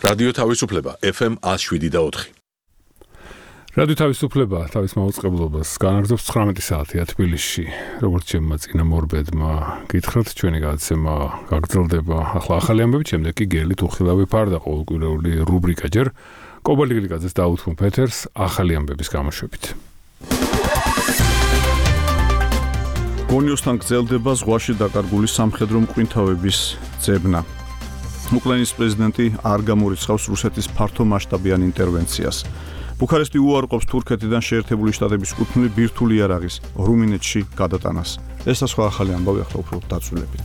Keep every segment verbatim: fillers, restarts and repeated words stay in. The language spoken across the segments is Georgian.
რადიო თავისუფლება ეფ ემ one oh seven და four. რადიო თავისუფლება თავის მაუწყებლობას განაგრძობს ცხრამეტი საათია თბილისში. როგორც ჩემმა წინა მორბედმა გითხრათ, ჩვენი გადაცემა გაგრძელდება ახლა ახალი ამბებით, შემდეგ კი გელი თუხილავი ფარდა ყოველკვირეული რუბრიკა ჯერ კობალიგლიკაძეს დაუთმო პეთერს ახალი ამბების გამოშვებით. გონიოსთან გრძელდება ზღვაში დაკარგული სამხედრო მკვინთავების ძებნა. უკრაინის პრეზიდენტი არ გამორიცხავს რუსეთის ფართო მასშტაბიან ინტერვენციას. ბუქარესტი უარყოფს თურქეთიდან შეერთებული შტატების კუთვნილი ბირთვული იარაღის რუმინეთში გადატანას. ეს და სხვა ახალი ამბავი ახლა უფრო დაწვრილებით.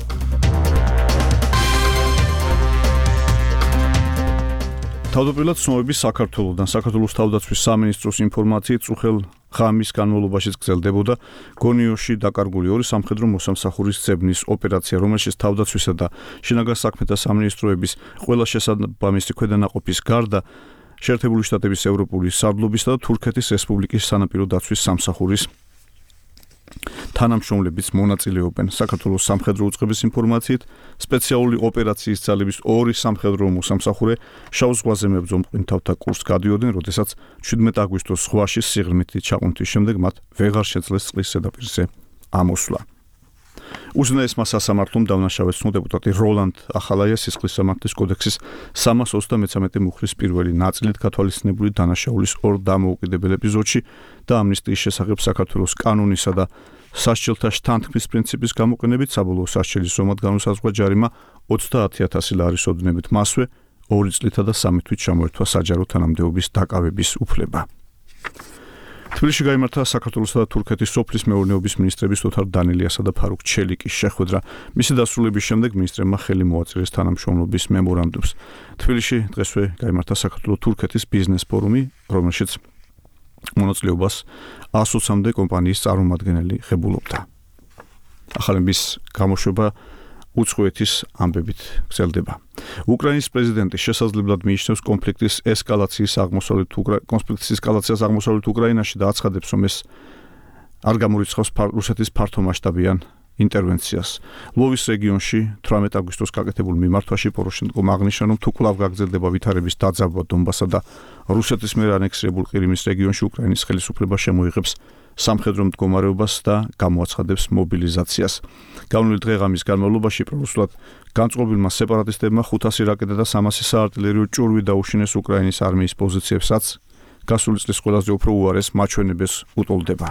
თავდაპირველად ცნობები საქართველოსთან საქართველოს თავდაცვის სამინისტროს ინფორმაციით წუხელ ღამის განმავლობაში გრძელდებოდა გონიოში დაკარგული ორი სამხედრო მოსამსახურის ძებნის ოპერაცია, რომელშიც თავდაცვისა და შინაგან საქმეთა სამინისტროების ყველა შესაბამისი ქვედანაყოფის გარდა შეერთებული შტატების ევროპული სარდლობისა და თურქეთის რესპუბლიკის სანაპირო დაცვის სამსახურის თანამშრომლებიც მონაწილეობენ. საქართველოს სამხედრო უწყების ინფორმაციით სპეციალური ოპერაციის ძალების ორი სამხედრო მოსამსახურე შავ ზღვაზე მებრძოლ მკვინთავთა კურსს გადიოდნენ, როდესაც შვიდმეტი აგვისტოს ზღვაში სიღრმითი ჩაყუნთის შემდეგ მათ ვეღარ შეძლეს წყლის ზედაპირზე ამოსვლა. უზენაესმა სასამართლომ დავნაშავეს დეპუტატი როლანდ ახალაია სისხლის სამართლის კოდექსის სამას ოცდამეცამეტე მუხლის პირველი ნაწილით გათვალისწინებული დანაშაულის ორ დამოუკიდებელ ეპიზოდში და ამნისტიის შესახებ საქართველოს კანონისა და სასჯელთა შთანთქმის პრინციპის გამოყენებით საბოლოო სასჯელის ზომად განუსაზღვრა ჯარიმა ოცდაათი ათასი ლარის ოდნებით, მასვე ორი წლითა და სამი თვით ჩამოერთვა საჯარო თანამდებობის დაკავების უფლება. თბილისში გაიმართა საქართველოსა და თურქეთის სოფლის მეურნეობის მინისტრების ოთარ დანელიასა და ფარუქ ჩელიკის შეხვედრა. მისი დასრულების შემდეგ მინისტრებმა ხელი მოაწერეს თანამშრომლობის მემორანდუმს. თბილისში დღესვე გაიმართა საქართველო-თურქეთის ბიზნეს ფორუმი, რომელშიც მონაწილეობას ასოცამდე კომპანიის წარმომადგენელი ღებულობდა. ახალების გამოშვება უცხოეთის ამბებით გრძელდება. უკრაინის პრეზიდენტი შესაძლებლად მიიჩნევს კონფლიქტის ესკალაციის აღმოსავლეთ უკრაინაში, კონფლიქტის ესკალაციას აღმოსავლეთ უკრაინაში და აცხადებს, რომ ეს არ გამორიცხავს რუსეთის ფართო მასშტაბიან ინტერვენციას. ლვოვის რეგიონში თვრამეტი აგვისტოს გაკეთებულ მიმართვაში პოროშენკომ აღნიშნა, რომ თუ კვლავ გაგრძელდება ვითარების დაძაბვა დონბასსა და რუსეთის მიერ ანექსირებულ ყირიმის რეგიონში უკრაინის ხელისუფლება შემოიღებს სამხედრო მდგომარეობას და გამოაცხადებს მობილიზაციას. განვლილი დღე-ღამის განმავლობაში პრორუსულად განწყობილმა სეპარატისტებმა ხუთასი რაკეტა და სამასი საარტილერიო ჭურვი დაუშინეს უკრაინის არმიის პოზიციებსაც, გასული წლის ყველაზე უფრო უარეს მაჩვენებელს უტოლდება.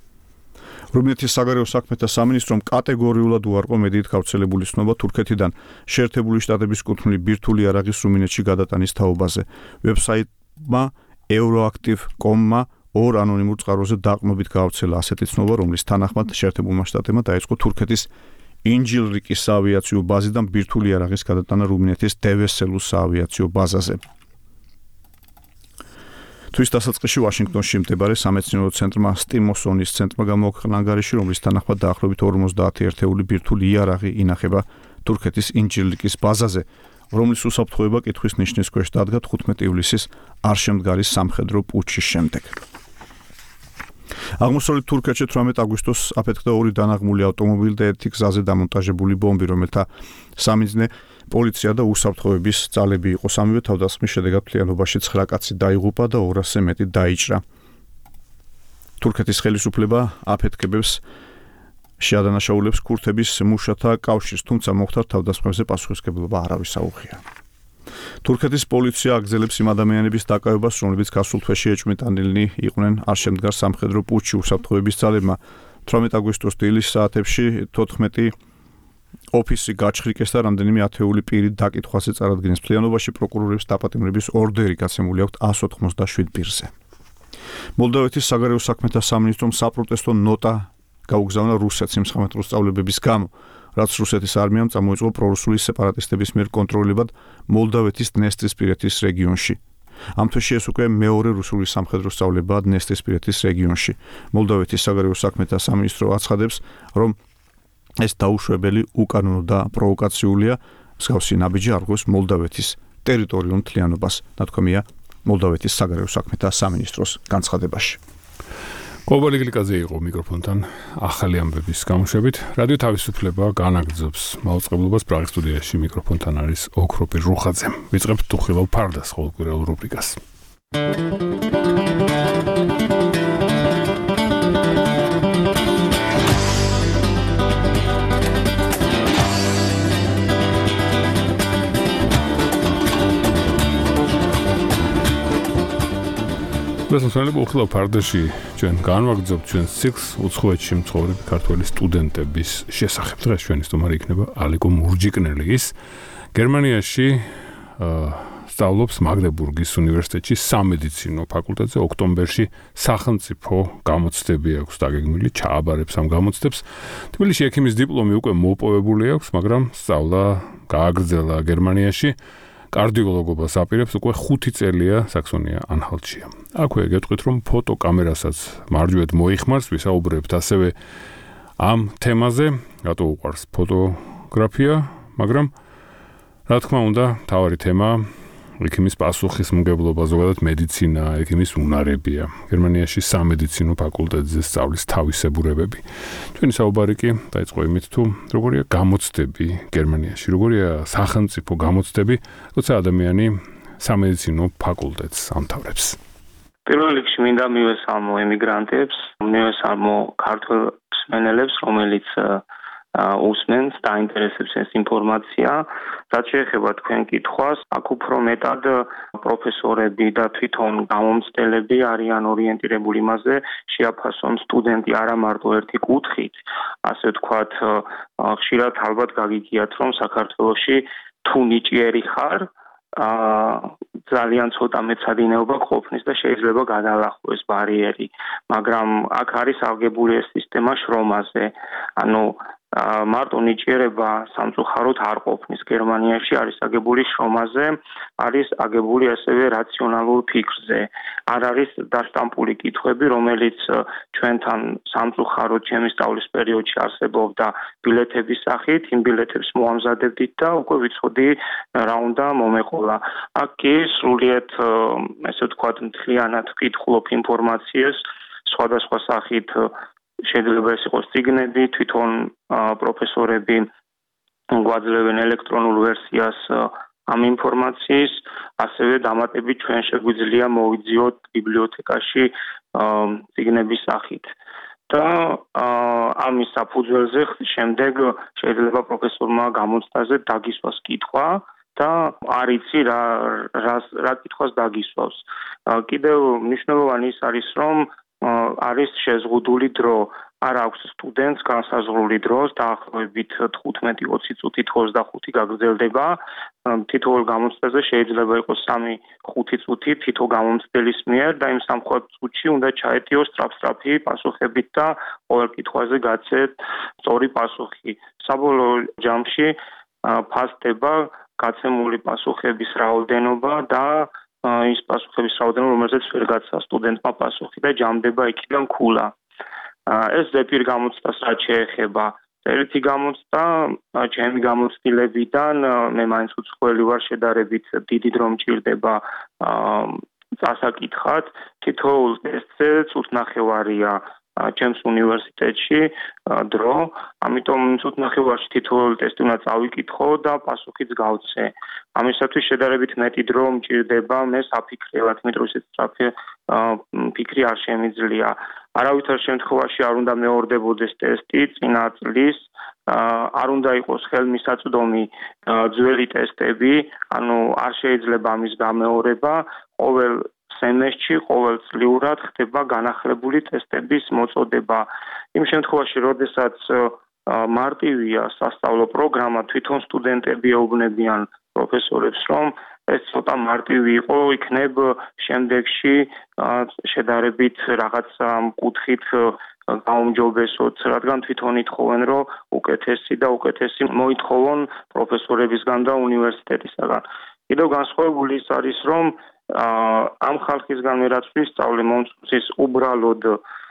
რუმინეთის საგარეო საქმეთა სამინისტრომ კატეგორიულად უარყო მედიით გავრცელებული ცნობა თურქეთიდან შეერთებული შტატების კუთვნილი ბირთვული იარაღის რუმინეთში გადატანის თაობაზე. ვებსაიტმა euroactiv dot com-მა ორ ანონიმურ წყაროზე დაყრდნობით გავრცელა ასეთი ცნობა, რომლის თანახმად შეერთებულმა შტატებმა დაიწყო თურქეთის ინჯილრიკის საავიაციო ბაზიდან ბირთვული იარაღის გადატანა რუმინეთის დევესელუს საავიაციო ბაზაზე. თვის დასაწყისში ვაშინგტონში მდებარე სამეცნიერო ცენტრმა სტიმოსონის ცენტრმა გამოაქვეყნა ანგარიში, რომლის თანახმად დაახლოებით ორმოცდაათი ერთეული ბირთვული იარაღი ინახება თურქეთის ინჯილრიკის ბაზაზე, რომლის უსაფრთხოება კითხვის ნიშნის ქვეშ დადგა თხუთმეტი ივლისის არშემდგარი სამხედრო პუტჩის შემდეგ. აღმოსავლეთ თურქეთში თვრამეტი აგვისტოს აფეთქდა ორი დანაღმული ავტომობილი და ერთი გზაზე დამონტაჟებული ბომბი, რომელთა სამიზნე პოლიცია და უსაფრთხოების ძალები იყო. სამივე თავდასხმის შედეგად მთლიანობაში ცხრა კაცი დაიღუპა და ორასზე მეტი დაიჭრა. თურქეთის ხელისუფლება აფეთქებებს შეადანაშაულებს ქურთების მუშათა კავშირს, თუმცა მოხდარ თავდასხმებზე პასუხისმგებლობა არავის აუღია. თურქეთის პოლიცია აგრძელებს იმ ადამიანების დაკავებას, რომლებიც გასულ თვეში ეჭვმიტანილნი იყვნენ არშემდგარ სამხედრო პუტჩში უსაფრთხოების ძალებმა. თვრამეტი აგვისტოს დილის საათებში თოთხმეტი ოფისი გაჩხრიკეს და რამდენიმე ათეული პირი დაკითხვაზე წარადგინეს. მთლიანობაში პროკურორებს დაპატიმრების ორდერი გაცემული აქვთ one hundred ninety-seven პირზე. მოლდოვეთის საგარეო საქმეთა სამინისტრომ საპროტესტო ნოტა გაუგზავნა რუსეთს იმ სამხედრო სწავლებების გამო, რაც რუსეთის არმიამ წამოიწყო პრორუსული სეპარატისტების მიერ კონტროლებად მოლდოვეთის დნესტრისპირეთის რეგიონში. ამ თვეში ეს უკვე მეორე რუსული სამხედრო სწავლებაა დნესტრისპირეთის რეგიონში. მოლდოვეთის საგარეო საქმეთა სამინისტრო აცხადებს, რომ ეს დაუშვებელი, უკანონო და პროვოკაციულია, მსგავსი ნაბიჯი არღვევს მოლდოვეთის ტერიტორიულ მთლიანობას, ნათქვამია მოლდოვეთის საგარეო საქმეთა სამინისტროს განცხადებაში. გლობალი გლიკაზე იყო მიკროფონთან ახალი ამბების გამოშვებით. რადიო თავისუფლება განაგრძობს მაუწყებლობას პრაღის სტუდიაში მიკროფონთან არის ოქროპი რუხაძე. ვიწყებთ დუხილავ ფარდას ყოველკვირეულ რუბრიკას. დასასვენებლად უხილავ ფარდაში ჩვენ განვაგრძობთ ჩვენ ციკლს უცხოეთში მცხოვრები ქართველი სტუდენტების შესახებ. დღეს ჩვენი სტუმარი იქნება ალიკო მურჯიკნელი. ის გერმანიაში სწავლობს მაგდებურგის უნივერსიტეტში სამედიცინო ფაკულტეტზე. ოქტომბერში სახელმწიფო გამოცდები აქვს დაგეგმილი, ჩააბარებს ამ გამოცდებს. თბილისში ექიმის დიპლომი უკვე მოპოვებული აქვს, მაგრამ სწავლა გააგრძელა გერმანიაში. კარდიოლოგობას აპირებს უკვე ხუთი წელია საქსონია-ანჰალტშია. აქვე გეტყვით, რომ ფოტოკამერასაც მარჯვედ მოიხმარს, ვისაუბრებთ ასევე ამ თემაზე, რატო უყვარს ფოტოგრაფია, მაგრამ რა თქმა უნდა, თავარი თემა ექიმის პასუხისმგებლობა, ზოგადად მედიცინა, ექიმის უნარებია. გერმანიაში სამედიცინო ფაკულტეტზე სწავლის თავისებურებები. ჩვენი საუბარი კი დაიწყო იმით, თუ როგორია გამოცდები გერმანიაში, როგორია სახელმწიფო გამოცდები, როცა ადამიანი სამედიცინო ფაკულტეტს ამთავრებს. პირველ რიგში მინდა მივესალმო ემიგრანტებს, მივესალმო ქართველ მსმენელებს, რომელიც უსმენს და ინტერესებს ეს ინფორმაცია. რაც შეეხება თქვენ კითხვას, აქ უფრო მეტად პროფესორები და თვითონ გამომცდელები არიან ორიენტირებული იმაზე, შეაფასონ სტუდენტი არა მარტო ერთი კუთხით, ასე ვთქვათ, ხშირად ალბათ გაგიგიათ, რომ საქართველოში თუ ნიჭიერი ხარ, ძალიან ცოტა მეცადინეობა ყოფნის და შეიძლება გადალახვეს ბარიერი, მაგრამ აქ არის აღგებული ეს სისტემა შრომაზე. ანუ მარტო ნიჭიერება სამწუხაროდ არ ყოფნის. გერმანიაში არის აგებული შრომაზე, არის აგებული ასევე რაციონალურ ფიქრზე. არ არის დაშტამპული კითხვები, რომელიც ჩვენთან სამწუხაროდ ჩემი სწავლის პერიოდში არსებობდა ბილეთების სახით, იმ ბილეთებს მოამზადებდით და უკვე ვიცოდი რა უნდა მომეყოლა. აქ კი სრულიად, ესე ვთქვათ, მთლიანად ვკითხულობ ინფორმაციას, სხვადასხვა სახით შეიძლება ეს იყოს წიგნები, თვითონ პროფესორები გვაძლევენ ელექტრონულ ვერსიას ამ ინფორმაციის, ასევე დამატებით ჩვენ შეგვიძლია მოვიძიოთ ბიბლიოთეკაში წიგნების სახით. და ამის საფუძველზე შემდეგ შეიძლება პროფესორმა გამოცდაზე დაგისვას კითხვა და არ იცი რა რა კითხვას დაგისვავს. კიდევ მნიშვნელოვანი ის არის, რომ არის შეზღუდული დრო. არ აქვს სტუდენტს განსაზღვრული დრო, დაახლოებით თხუთმეტი ოცი წუთით ოცდახუთი გაგრძელდება. თითოეულ გამოცდაზე შეიძლება იყოს სამი ხუთი წუთი თითო გამომცდელის მიერ და იმ სამ წუთში უნდა ჩაეტიოს სწრაფ-სწრაფი პასუხებით და ყოველ კითხვაზე გაცეთ სწორი პასუხი. საბოლოო ჯამში ფასდება გაცემული პასუხების რაოდენობა და ის პასუხების რაოდენობა, რომელზეც ვერ გაცა სტუდენტმა პასუხი და ჯამდება იქიდან ქულა. ეს ზეპირ გამოცდას რაც შეეხება. ერთი გამოცდა, ჩემი გამოცდილებიდან მე მაინც უცხოელი ვარ, შედარებით დიდი დრო მჭირდება წასაკითხად. თითოეულ ტესტზე წუთნახევარია ჩემს უნივერსიტეტში დრო, ამიტომ წუთნახევარში თითოეულ ტესტი უნდა წავიკითხო და პასუხიც გავცე. ამისათვის შედარებით მეტი დრო მჭირდება მე საფიქრელად, იმიტომ რომ სწრაფი ფიქრი არ შემიძლია. არავითარ შემთხვევაში არ უნდა მეორდებოდეს ტესტი წინა წლის, არ უნდა იყოს ხელმისაწვდომი ძველი ტესტები, ანუ არ შეიძლება ამის გამეორება. ყოველ სემესტრში ყოველწლიურად ხდება განახლებული ტესტების მოწოდება. იმ შემთხვევაში, როდესაც მარტივია სასწავლო პროგრამა, თვითონ სტუდენტები ეუბნებიან პროფესორებს, რომ ეს ცოტა მარტივი იყო, იქნებ შემდეგში შედარებით რაღაცა კუთხით გაუმჯობესოთ, რადგან თვითონ ითხოვენ, რომ უკეთესი და უკეთესი მოითხოვონ პროფესორებისგან და უნივერსიტეტისგან. კიდევ განსხვავებული ის არის, რომ ამ ხალხისგან მე რაც ვისწავლე, მომწონს უბრალოდ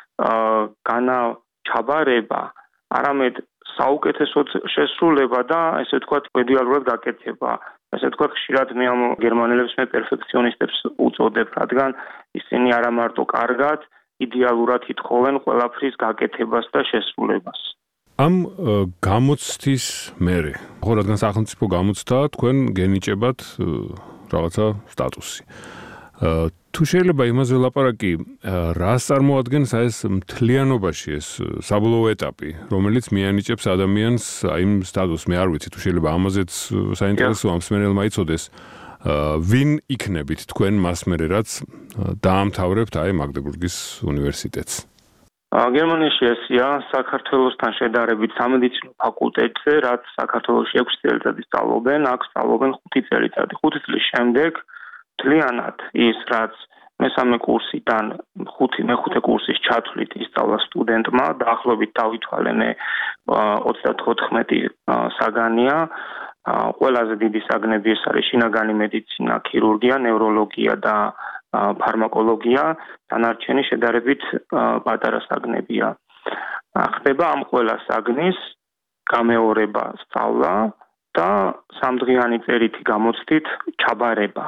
განაჩაბარება, არამედ საუკეთესოდ შესრულება და ესე ვთქვათ, იდეალურად გაკეთება. ესე ვთქვათ, ხშირად მე ამ გერმანელებს მე პერფექციონისტებს უწოდებ, რადგან ისინი არა მარტო კარგად, იდეალურად ითხოვენ ყველაფრის გაკეთებას და შესრულებას. ამ გამოცდის მერე, ხო, რადგან სახელმწიფო გამოცდა, თქვენ გენიჭებათ რაღაცა სტატუსი. თუ შეიძლება იმაზე ვლაპარაკი, რას წარმოადგენს ეს მთლიანობაში ეს საბოლოო ეტაპი, რომელიც მიანიჭებს ადამიანს იმ სტატუსს, მე არ ვიცი, თუ შეიძლება ამაზეც საინტერესოა მსმენელმა იცოდეს, ვინ იქნებით თქვენ მას მერე, რაც დაამთავრებთ აი მაგდებურგის უნივერსიტეტს. გერმანიაში ესია საქართველოსთან შედარებით სამედიცინო ფაკულტეტზე, რაც საქართველოში ექვსი წელიწადი სწავლობენ, აქ სწავლობენ ხუთი წელიწადი. ხუთი წლის შემდეგ მთლიანად ის, რაც მესამე კურსიდან ხუთი მეხუთე კურსის ჩათვლით ისწავლა სტუდენტმა, დაახლოებით დავითვალე მე ოცდათხუთმეტი საგანია. ყველაზე დიდი საგნები ეს არის შინაგანი მედიცინა, ქირურგია, ნევროლოგია და ფარმაკოლოგია, დანარჩენი შედარებით პატარა საგნებია. ხდება ამ ყველა საგნის გამეორება სწავლა და სამდღიანი წერითი გამოცდით ჩაბარება.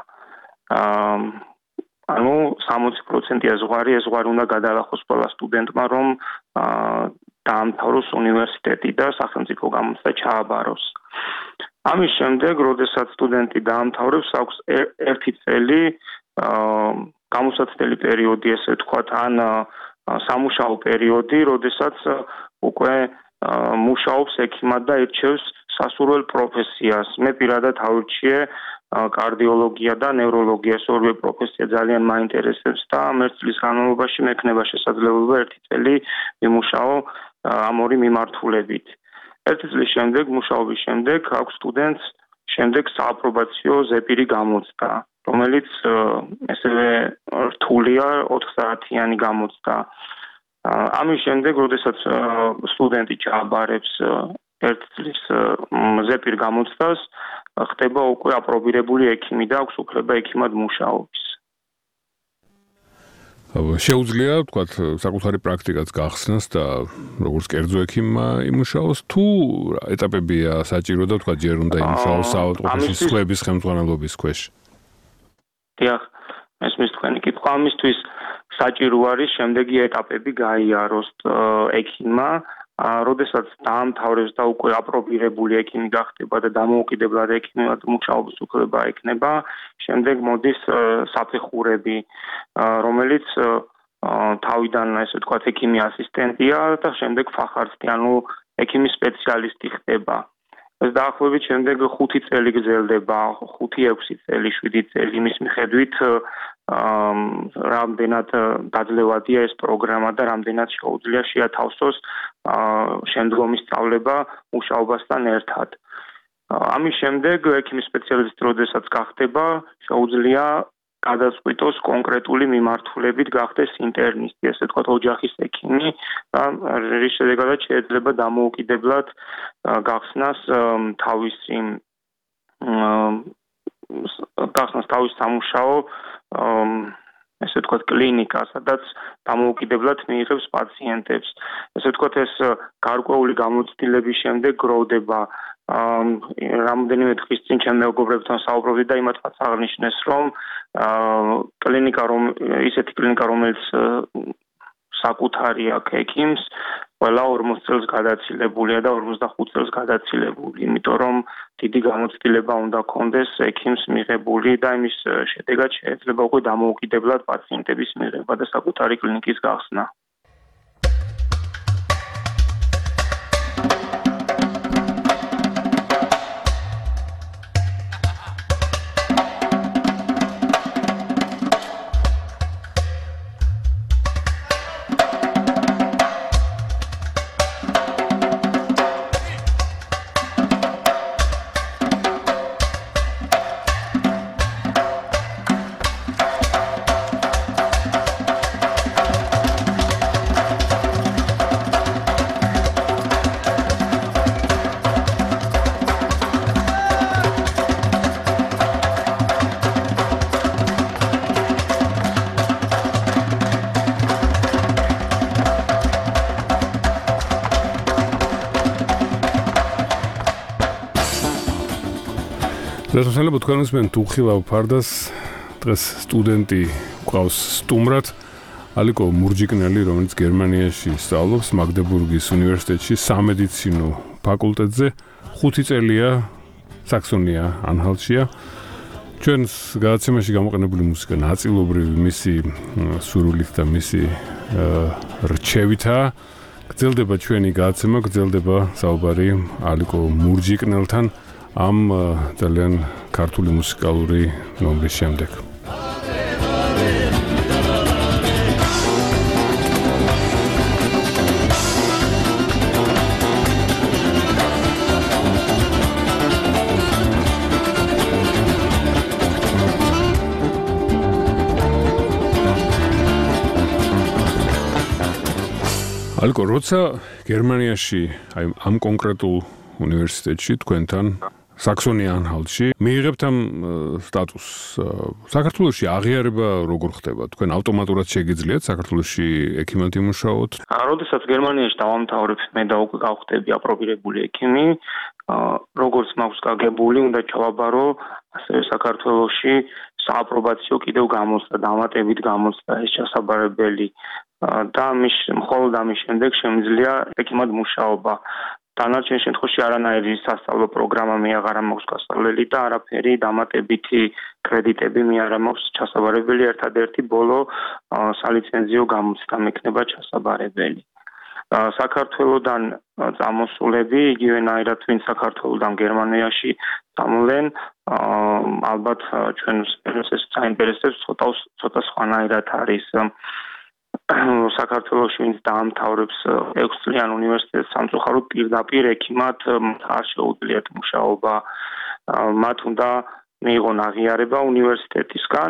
ანუ სამოცი პროცენტია ზღვარი, ეს ზღვარი უნდა გადაალახოს ყველა სტუდენტმა, რომ დაამთავროს უნივერსიტეტი და სახელმწიფო გამოცდა ჩააბაროს. ამის შემდეგ, როდესაც სტუდენტი დაამთავრებს, აქვს ერთი წელი გამოსაცდელი პერიოდი, ესე ვთქვათ, ან სამუშაო პერიოდი, როდესაც უკვე მუშაობს ექიმად და ირჩევს სასურველ პროფესიას. მე პირადად ავირჩიე კარდიოლოგია და ნევროლოგია, ეს ორივე პროფესია ძალიან მაინტერესებს და ერთ წლის განმავლობაში მექნება შესაძლებლობა ერთი წელი ვიმუშაო ამ ორი მიმართულებით. ერთი წლის შემდეგ, მუშაობის შემდეგ, აქვს სტუდენტს შემდეგ სააპრობაციო ზეპირი გამოცდა, რომელიც ესევე რთულია, ოთხ საათიანი გამოცდა. ამის შემდეგ, როდესაც სტუდენტი ჩააბარებს ერთ წლის ზეპირ გამოცდას, ხდება უკვე აპრობირებული ექიმი და აქვს უფლება ექიმად მუშაობის. შეუძლია, თქვათ, საკუთარი პრაქტიკაც გახსნას და როგორც კერძო ექიმმა იმუშაოს, თუ ეტაპებია საჭირო და თქვათ, ჯერ უნდა იმუშაოს საავადმყოფოში სხვების ხელმძღვანელობის ქვეშ. დიახ, მესმის თქვენი კითხვა, ამისთვის საჭირო არის შემდეგი ეტაპები გაიაროს ექიმმა, როდესაც დაამთავრებს და უკვე აპრობირებული ექიმი გახდება და დამოუკიდებლად ექიმად მუშაობის უფლება ექნება, შემდეგ მოდის საფეხურები, რომელიც თავიდან, ესე ვთქვათ, ექიმი ასისტენტია და შემდეგ ფახარსტი, ანუ ექიმი სპეციალისტი ხდება. ეს დაახლოებით შემდეგ ხუთი წელი გრძელდება, ხუთი ექვსი წელი, შვიდი წელი, იმის მიხედვით რამდენად დაძლევადია ეს პროგრამა და რამდენად შეუძლია შეათავსოს შემდგომი სწავლება მუშაობასთან ერთად. ამის შემდეგ ექიმის სპეციალისტი როდესაც გახდება, შეუძლია გადაწყვიტოს კონკრეტული მიმართულებით გახდეს ინტერნისტი, ესე ვთქვათ, ოჯახის ექიმი და რის შედეგადაც შეიძლება დამოუკიდებლად გახსნას თავისი გახსნას თავის სამუშაო ესე ვთქვათ, კლინიკა, სადაც დამოუკიდებლად მიიღებს პაციენტებს. ესე ვთქვათ, ეს გარკვეული გამოცდილების შემდეგ გროვდება რამდენიმე დღის წინ ჩემ მეგობრებთან საუბრობდი და იმათაც აღნიშნეს, რომ კლინიკა, რომ ისეთი კლინიკა, რომელიც საკუთარი აქვს ექიმს, ყველა ორმოც წელს გადაცილებულია და ორმოცდახუთ წელს გადაცილებული, იმიტომ რომ დიდი გამოცდილება უნდა კონდეს ექიმს მიღებული და იმის შედეგად შეიძლება უკვე დამოუკიდებლად პაციენტების მიღება და საკუთარი კლინიკის გახსნა. რასაძლებლად თქვენ უსმენთ უხილავ ფარდას დღეს სტუდენტი გვყავს სტუმრად ალიკო მურჯიკნელი, რომელიც გერმანიაში სწავლობს მაგდებურგის უნივერსიტეტში სამედიცინო ფაკულტეტზე, ხუთი წელია საქსონია ანჰალტშია. ჩვენს გადაცემაში გამოყენებული მუსიკა ნაწილობრივ მისი სურვილით და მისი რჩევითაა. გრძელდება ჩვენი გადაცემა, გრძელდება საუბარი ალიკო მურჯიკნელთან ამ ძალიან ქართული მუსიკალური ნომრის შემდეგ. ალიკო, როცა გერმანიაში, აი ამ კონკრეტულ უნივერსიტეტში თქვენთან საქსონია-ანჰალტში მიიღებთ ამ სტატუსს, საქართველოში აღიარება როგორ ხდება? თქვენ ავტომატურად შეგიძლიათ საქართველოში ექიმად იმუშაოთ? როდესაც გერმანიაში დავამთავრებ, მე და უკვე გავხდები აპრობირებული ექიმი, როგორც მაქვს გაგებული, უნდა ჩავაბარო ასევე საქართველოში სააპრობაციო კიდევ გამოცდა, დამატებით გამოცდა ეს ჩასაბარებელი და მის მხოლოდ ამის შემდეგ შემიძლია ექიმად მუშაობა. დანარჩენ შემთხვევაში არანაირი სასწავლო პროგრამა მე აღარ მაქვს გასწავლელი და არაფერი დამატებითი კრედიტები მე არ მაქვს ჩასაბარებელი, ერთადერთი ბოლო სალიცენზიო გამოცდა მექნება ჩასაბარებელი. საქართველოდან წამოსულები, იგივენაირად ვინც საქართველოდან გერმანიაში წამოვლენ, ალბათ ჩვენს ეს საინტერესებს ცოტა ცოტა სხვანაირად არის. საქართველოში ვინც დაამთავრებს ექვსწლიან უნივერსიტეტს სამწუხაროდ პირდაპირ ექიმად არ შეუძლიათ მუშაობა. მათ უნდა მიიღონ აღიარება უნივერსიტეტისგან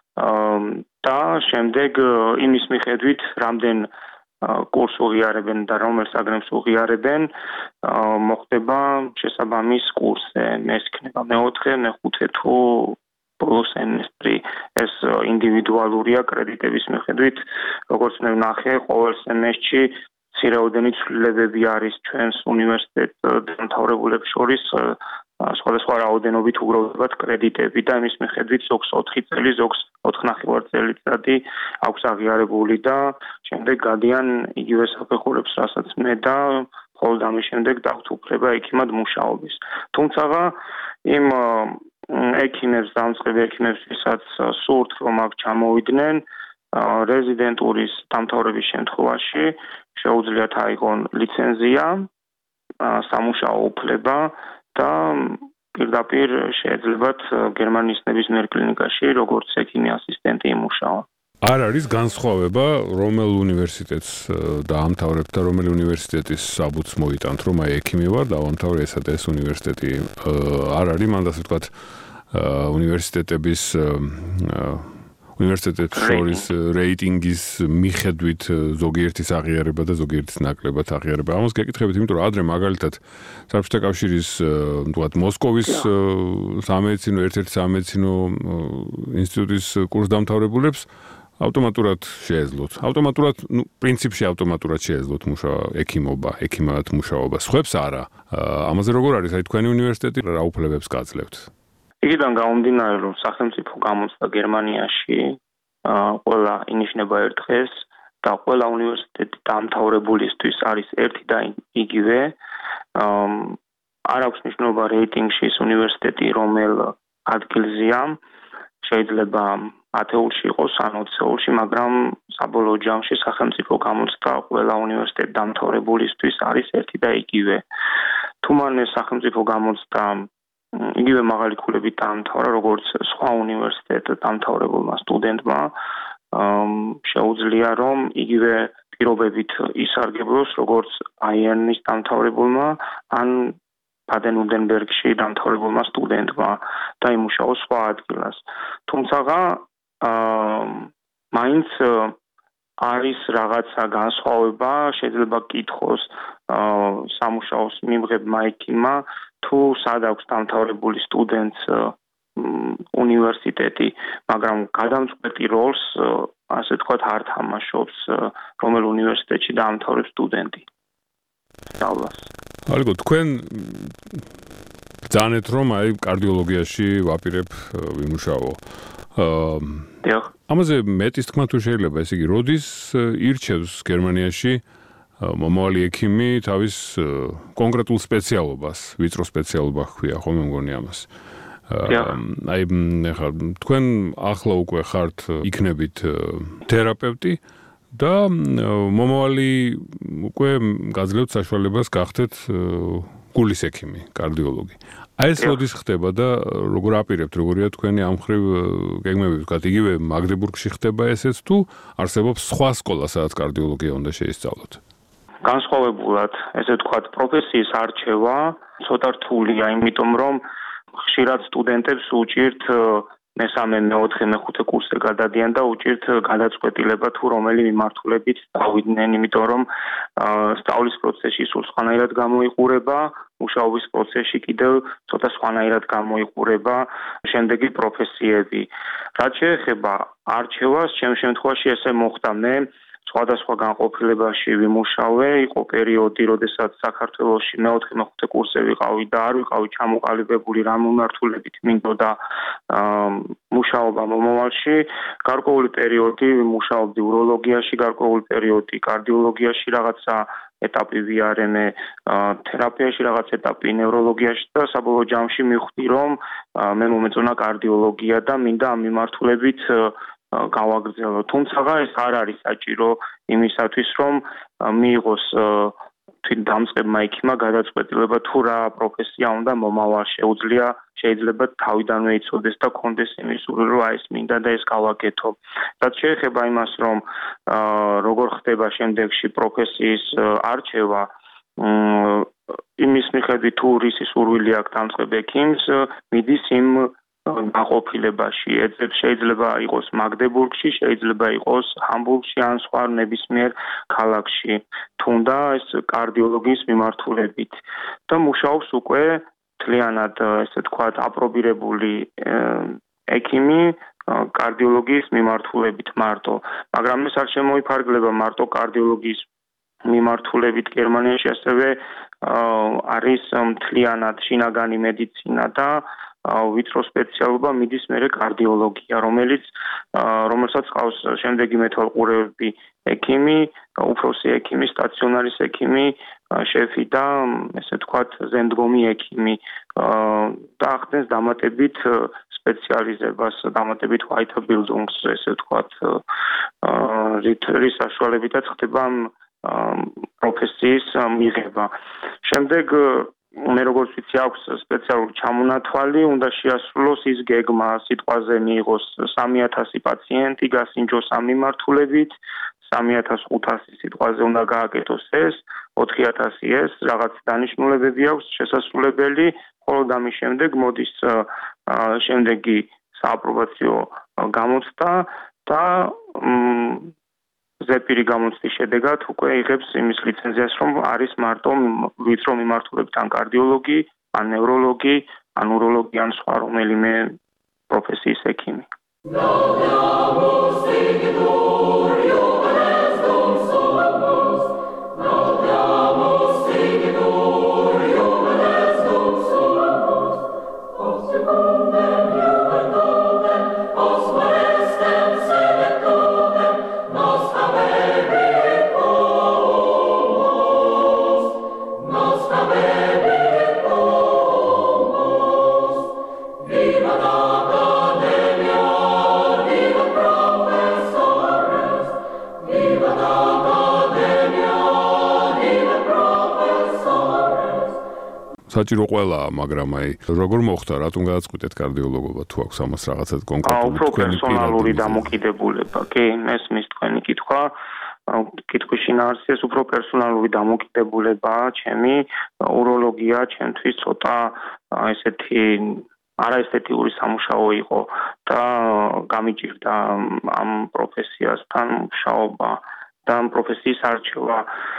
და შემდეგ იმის მიხედვით რამდენ კურს უღიარებენ და რომელ საგნებს უღიარებენ, მოხდება შესაბამის კურსზე. ეს იქნება მეოთხე, მეხუთე თუ ბოლო სემესტრი. ეს ინდივიდუალურია კრედიტების მიხედვით, როგორც მე ვნახე, ყოველ სემესტრში მცირეოდენი ცვლილებები არის ჩვენს უნივერსიტეტ დამთავრებულებს შორის, სხვადასხვა რაოდენობით უგროვდებათ კრედიტები და იმის მიხედვით ზოგს ოთხი წელი, ზოგს ოთხ ნახევარ წელიწადი აქვს აღიარებული და შემდეგ გადიან იგივე საფეხურებს, რასაც მე და მხოლოდ ამის შემდეგ დაგვთ უფლება ექიმად მუშაობის. თუმცა იმ ექიმებს, დამწყები ექიმებს, ვისაც სურთ, რომ აქ ჩამოვიდნენ, რეზიდენტურის დამთავრების შემთხვევაში შეუძლიათ აიღონ ლიცენზია, სამუშაო უფლება და პირდაპირ შეეძლებათ გერმანიის ნებისმიერ კლინიკაში როგორც ექიმი ასისტენტი იმუშაონ. არ არის განსხვავება, რომელ უნივერსიტეტს დაამთავრებთ და რომელი უნივერსიტეტის საბუთს მოიტანთ, რომ აი ექიმი ვარ, დავამთავრე ესა და ეს უნივერსიტეტი. არ არის მანდ ასე ვთქვათ უნივერსიტეტების უნივერსიტეტებს შორის რეიტინგის მიხედვით ზოგიერთის აღიარება და ზოგიერთის ნაკლებად აღიარება. ამას გეკითხებით, იმიტომ რომ ადრე მაგალითად საბჭოთა კავშირის ვთქვათ მოსკოვის სამედიცინო ერთ-ერთი სამედიცინო ინსტიტუტის კურსდამთავრებულებს ავტომატურად შეეძლოთ. ავტომატურად, ну, პრინციპში ავტომატურად შეეძლოთ მუშაობა, ექიმობა, ექიმად მუშაობა. სხვებს არა. ამაზე როგორ არის? აი თქვენი უნივერსიტეტი რა უფლებებს გაძლევთ? იქიდან გამომდინარე, რომ სახელმწიფო გამოცდა გერმანიაში ყველა ინიშნება ერთ დღეს და ყველა უნივერსიტეტი დაამთავრებულისთვის არის ერთი და იგივე. არ აქვს მნიშვნელობა რეიტინგში ის უნივერსიტეტი რომელ ადგილზეა, შეიძლება ათეულში იყოს ან ოცეულში, მაგრამ საბოლოო ჯამში სახელმწიფო გამოცდა ყველა უნივერსიტეტ დაამთავრებულისთვის არის ერთი და იგივე. თუ მან ეს სახელმწიფო გამოცდა იგივე მაღალი ქულებით დაამთავრა, როგორც სხვა უნივერსიტეტ დამთავრებულმა სტუდენტმა, შეუძლია რომ იგივე პირობებით ისარგებლოს, როგორც აიერნის დამთავრებულმა ან ბადენ-ვურტემბერგში დამთავრებულმა სტუდენტმა და იმუშაოს სხვა ადგილას. თუმცა მაინც არის რაღაცა განსხვავება, შეიძლება კითხოს სამუშაოს მიმღებმა ექიმმა, თუ სად აქვს დამთავრებული სტუდენტს უნივერსიტეტი, მაგრამ გადამწყვეტი როლს, ასე ვთქვათ, არ თამაშობს, რომელ უნივერსიტეტში დაამთავრებს სტუდენტი. სწავლას. ალიკო, თქვენ ბრძანეთ, რომ აი კარდიოლოგიაში ვაპირებ ვიმუშაო. აა ამაზე მეტის თქმა თუ შეიძლება, ესე იგი, როდის ირჩევს გერმანიაში მომავალი ექიმი თავის კონკრეტულ სპეციალობას, ვიწრო სპეციალობა ჰქვია, ხოლმე მგონი ამას. აი, ხა თქვენ ახლა უკვე ხართ იქნებით თერაპევტი და მომავალი უკვე გაძლევთ საშუალებას გახდეთ გულის ექიმი, კარდიოლოგი. აი ეს როდის ხდება და როგორ აპირებთ, როგორია თქვენი ამ მხრივ გეგმები, ვთქვათ, იგივე მაგდებურგში ხდება ესეც თუ არსებობს სხვა სკოლა, სადაც კარდიოლოგია უნდა შეისწავლოთ? განსხვავებულად, ესე ვთქვათ, პროფესიის არჩევა ცოტა რთულია, იმიტომ რომ ხშირად სტუდენტებს უჭირთ მესამე, მეოთხე, მეხუთე კურსზე გადადიან და უჭირთ გადაწყვეტილება თუ რომელი მიმართულებით სწავლდნენ, იმიტომ რომ სწავლის პროცესში სულ სხვანაირად გამოიყურება, მუშაობის პროცესში კიდევ ცოტა სხვანაირად გამოიყურება შემდეგი პროფესიები. რაც შეეხება არჩევას, ჩემ შემთხვევაში ესე მოხდა, მე სხვადასხვა განყოფილებაში ვიმუშავე, იყო პერიოდი, როდესაც საქართველოში მეოთხე მეხუთე კურსზე ვიყავი და არ ვიყავი ჩამოყალიბებული რა მიმართულებით მინდოდა მუშაობა მომავალში. გარკვეული პერიოდი ვიმუშაობდი უროლოგიაში, გარკვეული პერიოდი კარდიოლოგიაში, რაღაცა ეტაპი ვიარენე თერაპიაში, რაღაც ეტაპი ნევროლოგიაში და საბოლოო ჯამში მივხვდი, რომ მე მომეწონა კარდიოლოგია და მინდა ამ მიმართულებით გავაგრძელო. თუმცა ეს არ არის საჭირო იმისათვის, რომ მიიღოს თვითდამწყებმა ექიმმა გადაწყვეტილება თუ რა პროფესია უნდა მომავალში. შეუძლია შეიძლება თავიდანვე იცოდეს და კონდეს იმის სურვილი, რომ აი ეს მინდა და ეს გავაკეთო. რაც შეეხება იმას, რომ როგორ ხდება შემდეგში პროფესიის არჩევა, იმის მიხედვით თუ რისი სურვილი აქვს დამწყებ ექიმს, მიდის იმ განყოფილებაში, ეძებს შეიძლება იყოს მაგდებურგში, შეიძლება იყოს ჰამბურგში ან სხვა ნებისმიერ ქალაქში, თუნდა ეს კარდიოლოგიის მიმართულებით და მუშაობს უკვე მთლიანად, ესე ვთქვათ, აპრობირებული ექიმი კარდიოლოგიის მიმართულებით მარტო, მაგრამ ეს არ შემოიფარგლება მარტო კარდიოლოგიის მიმართულებით გერმანიაში, ასევე არის მთლიანად შინაგანი მედიცინა და ვიწრო სპეციალობა მიდის მერე კარდიოლოგია, რომელიც რომელსაც ყავს შემდეგი მეთვალყურეები ექიმი, უფროსი ექიმი, სტაციონარის ექიმი, შეფი და ესე ვთქვათ, ზემდგომი ექიმი და ახდენს დამატებით სპეციალიზებას, დამატებით Weiterbildungs, ესე ვთქვათ, რის საშუალებითაც ხდება პროფესიის მიღება. შემდეგ მე როგორც ვიცი, აქვს სპეციალური ჩამონათვალი, უნდა შეასრულოს ის გეგმა, სიტყვაზე მიიღოს სამი ათასი პაციენტი, გასინჯოს ამ მიმართულებით, სამი ათას ხუთასი სიტყვაზე უნდა გააკეთოს ეს, ოთხი ათასი ეს, რაღაც დანიშნულებები აქვს შესასრულებელი, ხოლო ამის შემდეგ მოდის შემდეგი სააპრობაციო გამოცდა და ზეპირი გამოცდის შედეგად უკვე იღებს იმის ლიცენზიას, რომ არის მარტო ვიწრო მიმართულებით ან კარდიოლოგი, ან ნევროლოგი, ან უროლოგი, ან სხვა რომელიმე პროფესიის ექიმი. საჭირო ყველაა, მაგრამ აი როგორ მოხდა, რატომ გადაწყვეტეთ კარდიოლოგობა, თუ აქვს ამას რაღაცა კონკრეტული უფრო პერსონალური დამოკიდებულება, კი, მესმის თქვენი კითხვა, კითხვის შინაარსის უფრო პერსონალური დამოკიდებულებაა ჩემი, უროლოგია ჩემთვის ცოტა ესეთი არაესთეტიური სამუშაო იყო და გამიჭირდა ამ პროფესიასთან მუშაობა და ამ პროფესიის არჩევა.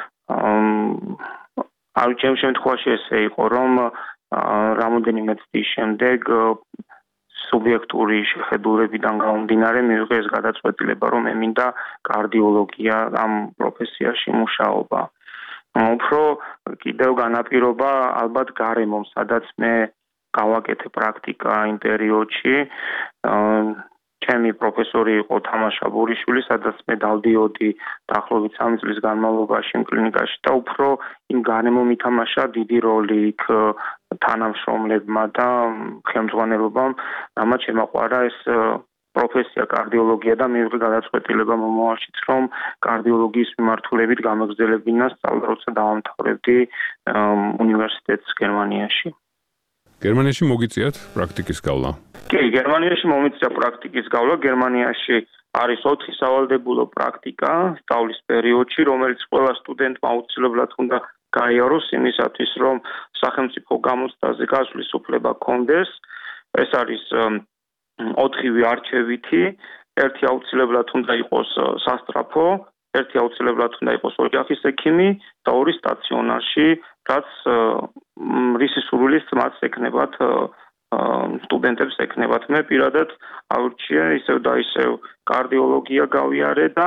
არ ჩემ შემთხვევაში ესე იყო, რომ რამოდენიმე წლის შემდეგ სუბიექტური შეხედულებიდან გამომდინარე მივიღე ეს გადაწყვეტილება, რომ მე მინდა კარდიოლოგია ამ პროფესიაში მუშაობა. უფრო კიდევ განაპირობა ალბათ გარემომ, სადაც მე გავაკეთე პრაქტიკა იმ პერიოდში. ჩემი პროფესორი იყო თამარ შაბურიშვილი, სადაც მე დავდიოდი დაახლოებით სამი წლის განმავლობაში იმ კლინიკაში და უფრო იმ გარემომ ითამაშა დიდი როლი იქ თანამშრომლებმა და ხელმძღვანელობამ, რამაც შემაყვარა ეს პროფესია კარდიოლოგია და მივიღე გადაწყვეტილება მომავალშიც, რომ კარდიოლოგიის მიმართულებით გამაგრძელებინა სწავლა, როცა დავამთავრებდი უნივერსიტეტს გერმანიაში. გერმანიაში მოგიწიათ პრაქტიკის გავლა? კი, გერმანიაში მომიწია პრაქტიკის გავლა. გერმანიაში არის ოთხი სავალდებულო პრაქტიკა სწავლის პერიოდში, რომელიც ყველა სტუდენტმა აუცილებლად უნდა გაიაროს იმისათვის, რომ სახელმწიფო გამოცდაზე გასვლის უფლება ჰქონდეს. ეს არის ოთხივე არჩევითი, ერთი აუცილებლად უნდა იყოს სასტრაფო, ერთი აუცილებლად უნდა იყოს ოჯახის ექიმი და ორი სტაციონარში, რაც რისი სურვილის მათ ეკნებათ სტუდენტებს ეკნებათ. მე პირადად აურჩიე ისევ და ისევ კარდიოლოგია გავიარე და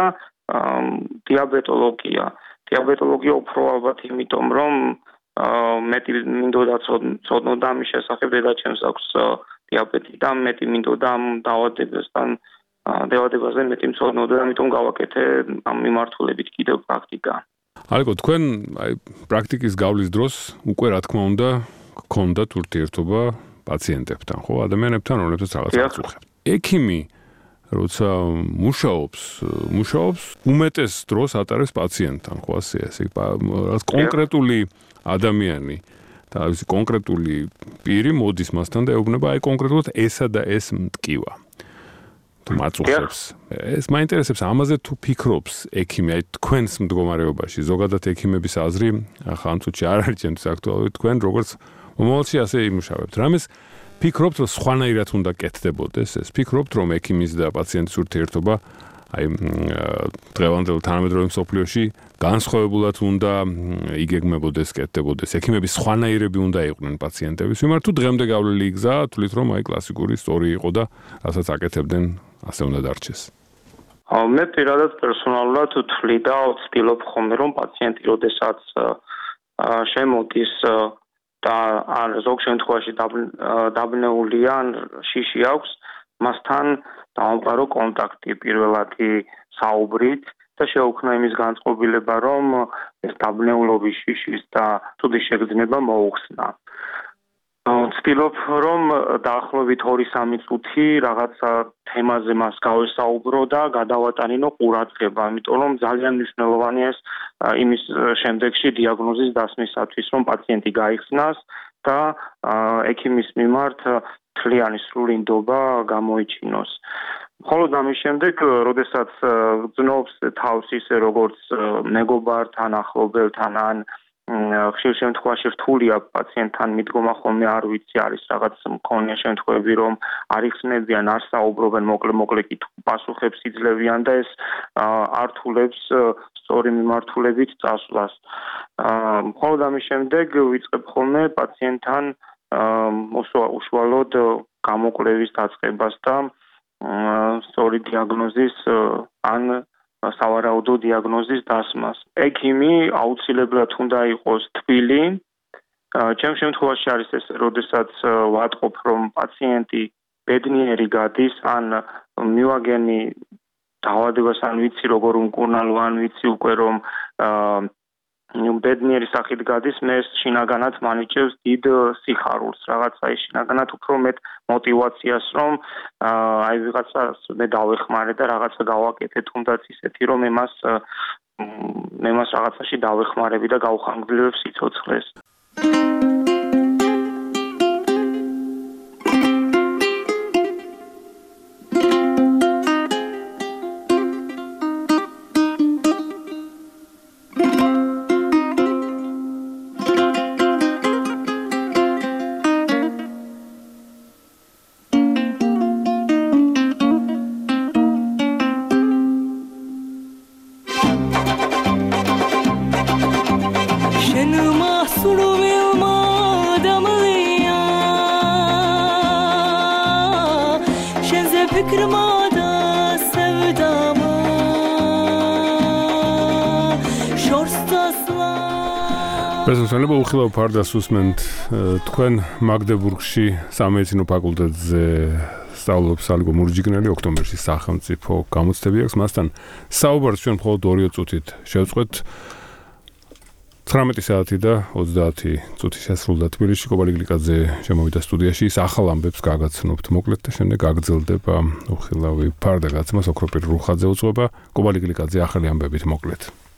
დიაბეტოლოგია. დიაბეტოლოგია უფრო ალბათ იმიტომ, რომ მეტი მინდოდა ცოდნოდა ამის შესახებ, დედაჩემს აქვს დიაბეტი და მეტი მინდოდა ამ დაავადებასთან დაავადებაზე მეტი მცოდნოდა, ამიტომ გავაკეთე ამ მიმართულებით კიდევ პრაქტიკა. ალეკო, თქვენ აი პრაქტიკის გავლის დროს უკვე რა თქმა უნდა გქონდათ ურთიერთობა პაციენტებთან, ხო, ადამიანებთან, რომლებსაც რაღაც აწუხებთ. ექიმი როცა მუშაობს, მუშაობს უმეტეს დროს ატარებს პაციენტთან, ხო, ასე ესე რაღაც კონკრეტული ადამიანი და ეს კონკრეტული პირი მოდის მასთან და ეუბნება აი კონკრეტულად ესა და ეს მტკივა. თუ მაწუხებს. ეს მაინტერესებს, ამაზე თუ ფიქრობს ექიმი, აი თქვენს მდგომარეობაში, ზოგადად ექიმების აზრი, ახლა ამ წუთში არ არის ჩემთვის აქტუალური, თქვენ როგორც მომავალში ასე იმუშავებთ. რამეს ფიქრობთ, რომ სხვანაირად უნდა კეთდებოდეს ეს? ფიქრობთ, რომ ექიმის და პაციენტის ურთიერთობა აი დღევანდელ თანამედროვე მსოფლიოში განსხვავებულად უნდა იგეგმებოდეს, კეთდებოდეს. ექიმების სხვანაირები უნდა იყვნენ პაციენტების მიმართ, თუ დღემდე გავლილი გზა, თვლით რომ აი კლასიკური სწორი იყო და რასაც აკეთებდნენ, ასე უნდა დარჩეს. მე პირადად პერსონალურად ვთვლი და ვცდილობ ხოლმე, რომ პაციენტი როდესაც შემოდის და ან ზოგ შემთხვევაში დაბნეული ან შიში აქვს, მასთან დავამყარო კონტაქტი პირველადი საუბრით და შეუქმნა იმის განწყობილება, რომ ეს დაბნეულობის შიშის და ცუდი შეგრძნება მოუხსნა. ვცდილობ, რომ დაახლოებით ორი სამი წუთი რაღაცა თემაზე მას გავესაუბრო და გადავატანინო ყურადღება, იმიტომ რომ ძალიან მნიშვნელოვანია ეს იმის შემდეგში დიაგნოზის დასმისათვის, რომ პაციენტი გაიხსნას და ექიმის მიმართ თლიანი სრული ნდობა გამოიჩინოს. მხოლოდ ამის შემდეგ, როდესაც გრძნობს თავს ისე როგორც მეგობართან, ახლობელთან ან ხშირ შემთხვევაში რთულია პაციენტთან მიდგომა ხოლმე არ ვიცი, არის რაღაც მქონია შემთხვევები, რომ არ იხსნებიან, არ საუბრობენ, მოკლე-მოკლე პასუხებს იძლევიან და ეს ართულებს სწორი მიმართულებით წასვლას. მხოლოდ ამის შემდეგ ვიწყებ ხოლმე პაციენტთან უშუალოდ გამოკვლევის დაწყებას და სწორი დიაგნოზის ან სავარაუდო დიაგნოზის დასმას. ექიმი აუცილებლად უნდა იყოს თბილი. ჩემ შემთხვევაში არის ეს, როდესაც ვატყობ, რომ პაციენტი ბედნიერი გადის, ან მივაგენი დაავადებას, ან ვიცი როგორ უმკურნალო, ან ვიცი უკვე რომ ბედნიერი სახით გადის, მე შინაგანად მანიჭევს დიდ სიხარულს, რაღაცა ის შინაგანად უფრო მეტ мотивაციას, რომ აი ვიღაცას მე დავეხმარე და რაღაცა გავაკეთე, თუნდაც ისეთი, რომ მე მას მე მას რაღაცაში დავეხმარები და გავხანგრძლივებ სიცოცხლეს. პრეზიდენტი უხილავ ფარდას უსმენთ თქვენ მაგდებურგში სამედიცინო ფაკულტეტზე სწავლობს ალგო მურჯიგნელი ოქტომბერში სახელმწიფო გამოცდები აქვს. მასთან საუბარს ჩვენ მხოლოდ ორი წუთით შევწყვეთ. ცხრამეტი საათი და ოცდაათი წუთი შესრულდა თბილისში. კობალი გლიკაძე შემოვიდა სტუდიაში. ის ახალ ამბებს გაგაცნობთ მოკლედ და შემდეგ გაგრძელდება უხილავი ფარდა გაცმას. ოქროპირ რუხაძე უძღვება. კობალი გლიკაძე ახალი ამბებით მოკლედ.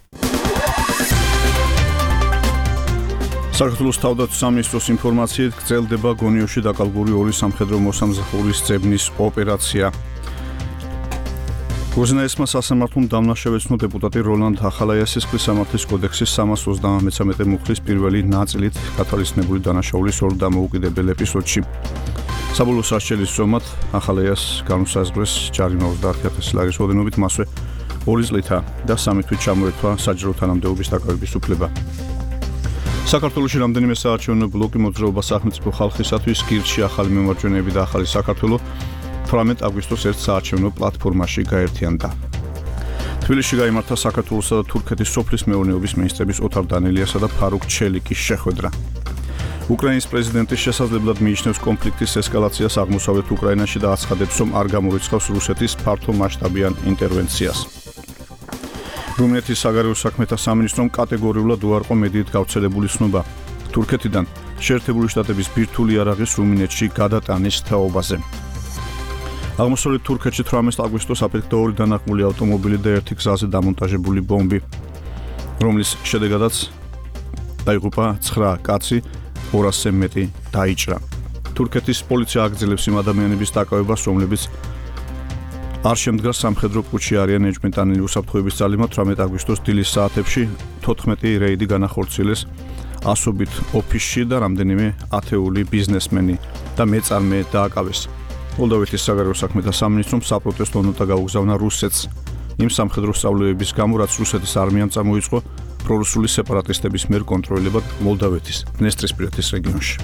საქართველოს თავდაცვის სამინისტროს ინფორმაციით გრძელდება გონიოში დაკალგური ორი სამხედრო მოსამზადებლობის ძებნის ოპერაცია. გოზნაესმა სასამართლომ დამნაშავეცნო დეპუტატი როლანდ ახალაიასის ქვისამართლის კოდექსის სამას ოცდამეტ მუხლის პირველი ნაწილით გათვალისწინებული დანაშაულის ორ დამოუკიდებელ ეპიზოდში. საბოლოო სასჯელის ზომად ახალაიას განუსაზღვრეს ჯარიმა ოცდაათი ათასი ლარის ოდენობით, მასვე ორი წლითა და სამი თვით ჩამოერთვა საჯარო თანამდებობის დაკავების უფლება. საქართველოში რამდენიმე საარჩევნო ბლოკი მოძრაობა სახელმწიფო ხალხისათვის გირჩი ახალი მემარჯვენეები და ახალი საქართველო თვრამეტ აგვისტოს ერთ საარჩევნო პლატფორმაში გაერთიანდა. თბილისში გაიმართა საქართველოსა და თურქეთის სოფლის მეურნეობის მინისტრების ოთარ დანელიასა და ფარუქ ჩელიკის შეხვედრა. უკრაინის პრეზიდენტის შესაძლებლად მიიჩნევს კონფლიქტის ესკალაციას აღმოსავლეთ უკრაინაში და აცხადებს, რომ არ გამორიცხავს რუსეთის ფართო მასშტაბიან ინტერვენციას. რუმინეთის საგარეო საქმეთა სამინისტრომ კატეგორიულად უარყო მედიით გავრცელებული ცნობა თურქეთიდან შეერთებული შტატების ბირთვული იარაღის რუმინეთში გადატანის თაობაზე. აღმოსავლეთ თურქეთში თვრამეტ აგვისტოს აფეთქდა ორი დანახმული ავტომობილი და ერთი გზაზე დამონტაჟებული ბომბი, რომლის შედეგადაც დაიღუპა ცხრა კაცი, ორასზე მეტი დაიჭრა. თურქეთის პოლიცია აგრძელებს იმ ადამიანების დაკავებას, რომლებიც არ შემდგარ სამხედრო კუჩში არიან ეჭვმიტანილი უსაფრთხოების ძალებმა. თვრამეტ აგვისტოს დილის საათებში თოთხმეტი რეიდი განახორციელეს ასობით ოფისში და რამდენიმე ათეული ბიზნესმენი და მეწარმე დააკავეს. მოლდოვეთის საგარეო საქმეთა სამინისტრომ საპროტესტო ნოტა გაუგზავნა რუსეთს იმ სამხედრო სწავლეების გამო, რაც რუსეთის არმიამ წამოიწყო პრორუსული სეპარატისტების მიერ კონტროლებად მოლდოვეთის დნესტრისპირეთის რეგიონში.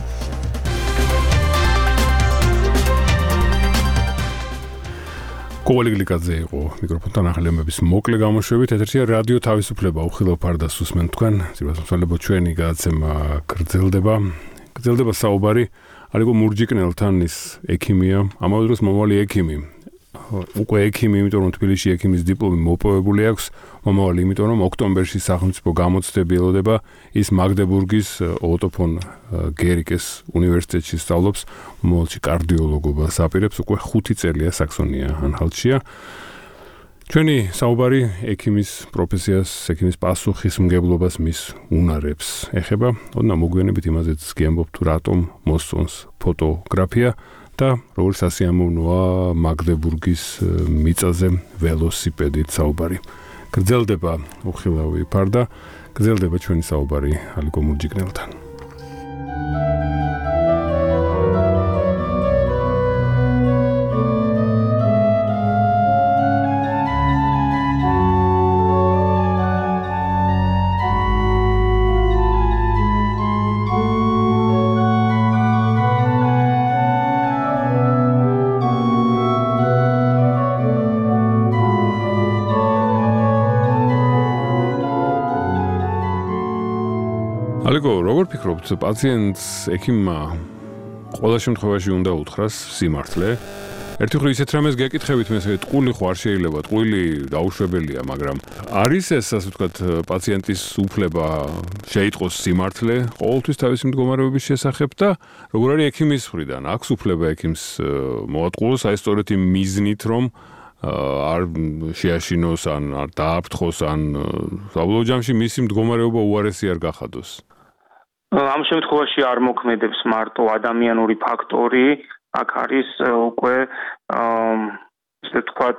კობალი გლიკაძე იყო მიკროფონთან ახალი ამბების მოკლე გამოშვებით. ეთერშია რადიო თავისუფლება, უხილავ ფარდას უსმენთ თქვენ. ძირფასმსვლელობო ჩვენი გადაცემა გრძელდება. გრძელდება საუბარი ალიგო მურჯიკნელთან, ის ექიმია, ამავე დროს მომავალი ექიმი. უკვე ექიმი, იმიტომ რომ თბილისში ექიმის დიპლომი მოპოვებული აქვს, მომავალი, იმიტომ რომ ოქტომბერში სახელმწიფო გამოცდები ელოდება, ის მაგდებურგის ოტო ფონ გერიკეს უნივერსიტეტში სწავლობს, მომავალში კარდიოლოგობას აპირებს, უკვე ხუთი წელია საქსონია ანჰალტშია. ჩვენი საუბარი ექიმის პროფესიას, ექიმის პასუხისმგებლობას, მის უნარებს ეხება. ოდნა მოგვიანებით იმაზეც გიამბობ თუ რატომ მოსწონს ფოტოგრაფია და როგორ სასიამოვნოა მაგდებურგის მიწაზე ველოსიპედით საუბარი. გრძელდება უხილავი ფარდა, გრძელდება ჩვენი საუბარი ალიგო მურჯიკნელთან. ალიგო, როგორ ფიქრობთ, პაციენტს ექიმმა ყველა შემთხვევაში უნდა უთხრას სიმართლე? ერთი მხრივ ისეთ რამეს გეკითხებით, მე ტყული ხო არ შეიძლება, ტყუილი დაუშვებელია, მაგრამ არის ეს, ასე ვთქვათ, პაციენტის უფლება შეიტყოს სიმართლე ყოველთვის თავისი მდგომარეობის შესახებ და როგორ არის ექიმის მხრიდან? აქვს უფლება ექიმს მოატყუოს აი სწორედ იმ მიზნით, რომ არ შეაშინოს ან არ დააფრთხოს ან საბოლოო ჯამში მისი მდგომარეობა უარესი არ გახადოს. ამ შემთხვევაში არ მოქმედებს მარტო ადამიანური ფაქტორი, აქ არის უკვე ესე ვთქვათ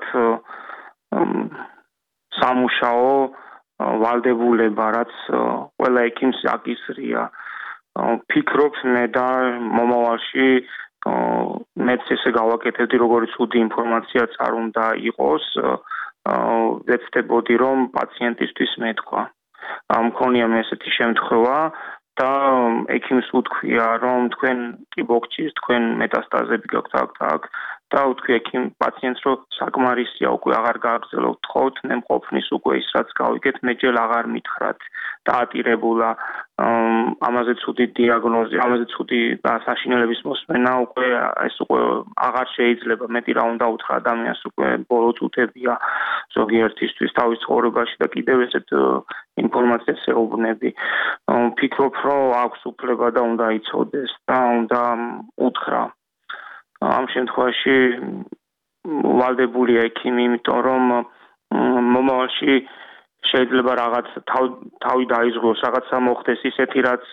სამუშაო ვალდებულება, რაც ყველა ექიმს აკისრია. ფიქრობ მე და მომავალში მეც ესე გავაკეთებდი, როგორც უთი ინფორმაციაც არ უნდა იყოს, ვეცდებოდი რომ პაციენტისთვის მეთქვა. მქონია მე ესეთი შემთხვევა და ექიმს უთქვია რომ თქვენ კი ბოქჩის, თქვენ მეტასტაზები გაქვთ აქ და აქ და უთქვი ექიმ პაციენტს რომ საკმარისია უკვე აღარ გააგრძელოთ თხოვთ ნემყოფნის უკვე ის რაც გავიგეთ მე ჯერ აღარ მითხრათ დაატირებულა ამაზე ცუდი დიაგნოზი ამაზე ცუდი საშინელების მოსმენა უკვე ეს უკვე აღარ შეიძლება მეტი რა უნდა უთხრა ადამიანს უკვე ბოლო წუთებია ზოგიერთისთვის თავის ცხოვრებაში და კიდევ ესეთ ინფორმაციას ეუბნები ფიქრობ რომ აქვს უფლება და უნდა იცოდეს და უნდა უთხრა ამ შემთხვევაში ვალდებულია ექიმი იმიტომ რომ მომავალში შეიძლება რაღაც თავი დაიზღოს რაღაცა მოხდეს ისეთი რაც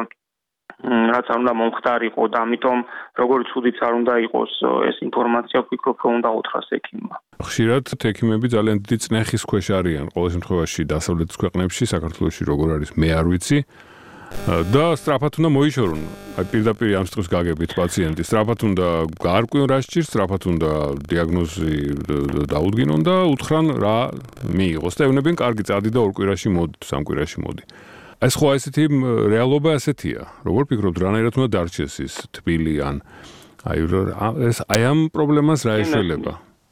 რაც არ უნდა მომხდარიყო და ამიტომ როგორც უდიც არ უნდა იყოს ეს ინფორმაცია ვფიქრობ რომ უნდა უთხრას ექიმმა. ხშირად ექიმები ძალიან დიდი წნეხის ქვეშ არიან ყოველ შემთხვევაში დასავლეთის ქვეყნებში საქართველოში როგორ არის მე არ ვიცი და სწრაფად უნდა მოიშორონ აი პირდაპირ ამ სიტყვის გაგებით პაციენტი სწრაფად უნდა გაარკვიონ რა სჭირს სწრაფად უნდა დიაგნოზი დაუდგინონ და უთხრან რა მიიღოს და ეუბნებიან კარგი წადი და ორ კვირაში მოდი სამ კვირაში მოდი ეს ხო ესეთი რეალობა ასეთია როგორ ფიქრობთ რანაირად უნდა დარჩეს ის თბილი ან აი ეს აი ამ პრობლემას რა ეშველება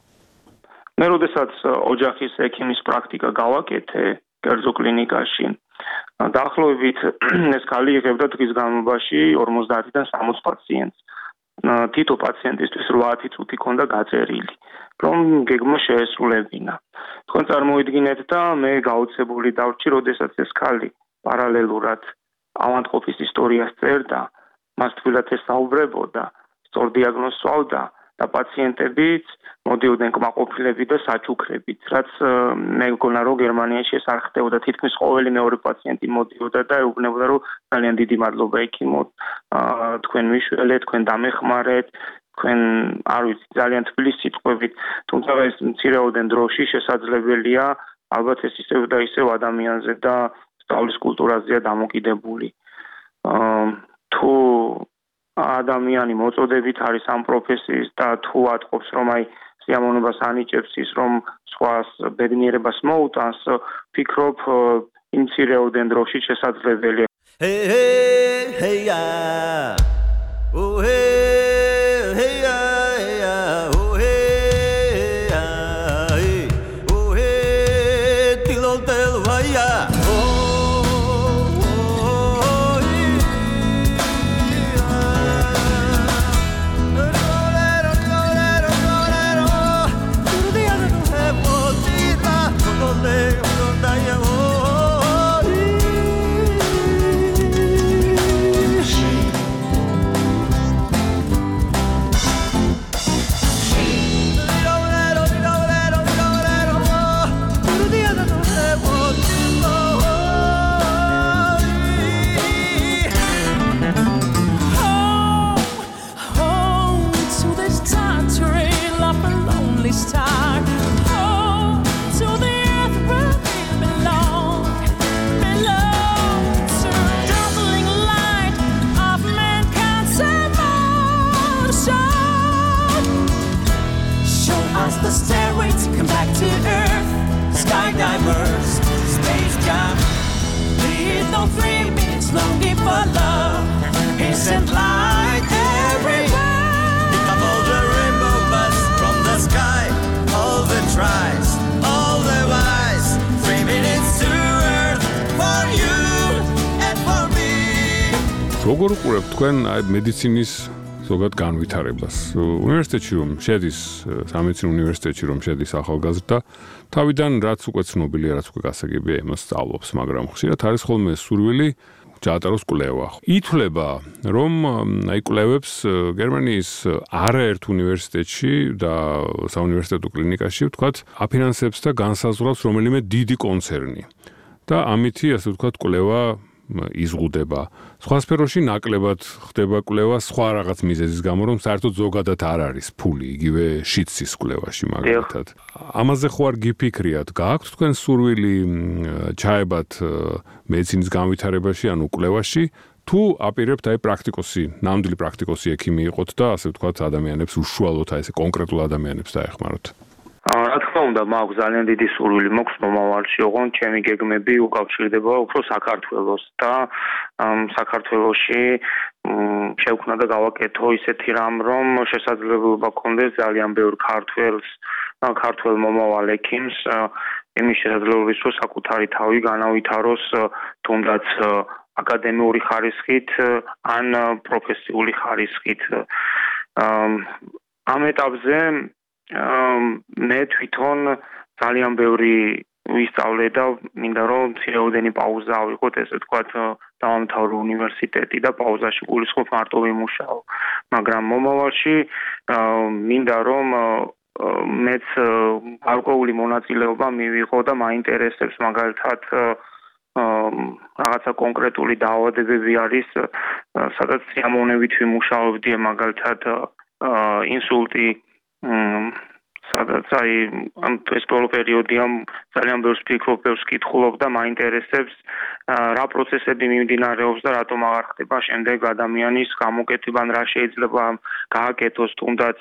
მე როდესაც ოჯახის ექიმის პრაქტიკა გავაკეთე კერძო კლინიკაში დაახლოებით ეს ქალი იღებდა დღის განმავლობაში ორმოცდაათიდან სამოცი პაციენტს. თითო პაციენტისთვის რვაათი წუთი ქონდა გაწერილი, რომ გეგმა შეესრულებინა. თქვენ წარმოიდგინეთ და მე გაოცებული დავრჩი, როდესაც ეს ქალი პარალელურად ავადმყოფის ისტორიას წერდა, მას თბილად ესაუბრებოდა, სწორ დიაგნოზს სვავდა და პაციენტებიც მოდიოდნენ კმაყოფილებით და საჩუქრებით, რაც მე მგონა რომ გერმანიაში ეს არ ხდებოდა, თითქმის ყოველი მეორე პაციენტი მოდიოდა და ეუბნებოდა რომ ძალიან დიდი მადლობა ექიმო, თქვენ მიშველეთ, თქვენ დამეხმარეთ, თქვენ არ ვიცი, ძალიან თბილი სიტყვებით, თუმცა ეს მცირეოდენ დროში შესაძლებელია, ალბათ ეს ისევ და ისევ ადამიანზე და სწავლის კულტურაზეა დამოკიდებული. თუ ადამიანი მოწოდებით არის ამ პროფესიის და თუ ატყობს რომ აი სიამოვნებას ანიჭებს ის რომ სხვას ბედნიერებას მოუტანს ფიქრობ იმ მცირეოდენ დროში შესაძლებელია Hey hey hey ya Oh hey hey ya Oh hey ya Oh hey tilo telo vaya Send light everywhere. Pick up all the rainbow bus from the sky. All the tries, all the wise. Three minutes to earth for you and for me. როგორ უყურებთ თქვენ აი მედიცინის ზოგად განვითარებას? უნივერსიტეტში რომ შედის, სამედიცინო უნივერსიტეტში რომ შედის ახალგაზრდა, თავიდან რაც უკვე ცნობილია, რაც უკვე გასაგებია, იმას სწავლობს, მაგრამ ხშირად არის ხოლმე სურვილი ჩაატაროს კვლევა. ითვლება, რომ აი კვლევებს გერმანიის არაერთ უნივერსიტეტში და საუნივერსიტეტო კლინიკაში, ვთქვათ, აფინანსებს და განსაზღვრავს რომელიმე დიდი კონცერნი. და ამითი, ასე ვთქვათ, კვლევა იზღუდება. სხვა სფეროში ნაკლებად ხდება კვლევა სხვა რაღაც მიზეზის გამო, რომ საერთოდ ზოგადად არ არის ფული, იგივე შიცის კვლევაში მაგალითად. ამაზე ხო არ გიფიქრიათ? გააქვთ თქვენ სურვილი ჩაებათ მედიცინის განვითარებაში, ანუ კვლევაში, თუ აპირებთ აი პრაქტიკოსი, ნამდვილი პრაქტიკოსი ექიმი იყოთ და ასე ვთქვათ, ადამიანებს უშუალოდ აი ესე კონკრეტულ ადამიანებს დაეხმაროთ? რა თქმა უნდა, მაქვს ძალიან დიდი სურვილი მაქვს მომავალში, ოღონდ ჩემი გეგმები უკავშირდება უფრო საქართველოს და საქართველოში შევქნა და გავაკეთო ისეთი რამ, რომ შესაძლებლობა გქონდეს ძალიან ბევრ ქართველს, ქართველ მომავალ ექიმს იმის შესაძლებლობის, რომ საკუთარი თავი განავითაროს თუნდაც აკადემიური ხარისხით ან პროფესიული ხარისხით. ამ ეტაპზე მე თვითონ ძალიან ბევრი ვისწავლე და მინდა რომ ცირეოდენი პაუზა ავიღოთ, ესე ვთქვათ, დავამთავრო უნივერსიტეტი და პაუზაში გულისხმობ მარტო ვიმუშაო. მაგრამ მომავალში მინდა რომ მეც გარკვეული მონაწილეობა მივიღო და მაინტერესებს მაგალითად რაღაცა კონკრეტული დაავადებები არის, სადაც სიამოვნებით ვიმუშაობდი, მაგალითად ინსულტი სადაც აი ამ ეს ბოლო პერიოდია ძალიან ბევრს ფიქრობ, ბევრს კითხულობ და მაინტერესებს რა პროცესები მიმდინარეობს და რატომ აღარ ხდება შემდეგ ადამიანის გამოკეთება, რა შეიძლება გააკეთოს, თუნდაც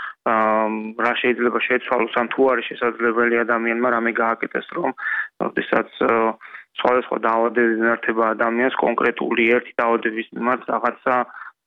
რა შეიძლება შეცვალოს, ან თუ არის შესაძლებელი ადამიანმა რამე გააკეთეს, რომ როდესაც სხვადასხვა დაავადების მიმართება ადამიანს კონკრეტული ერთი დაავადების მიმართ რაღაცა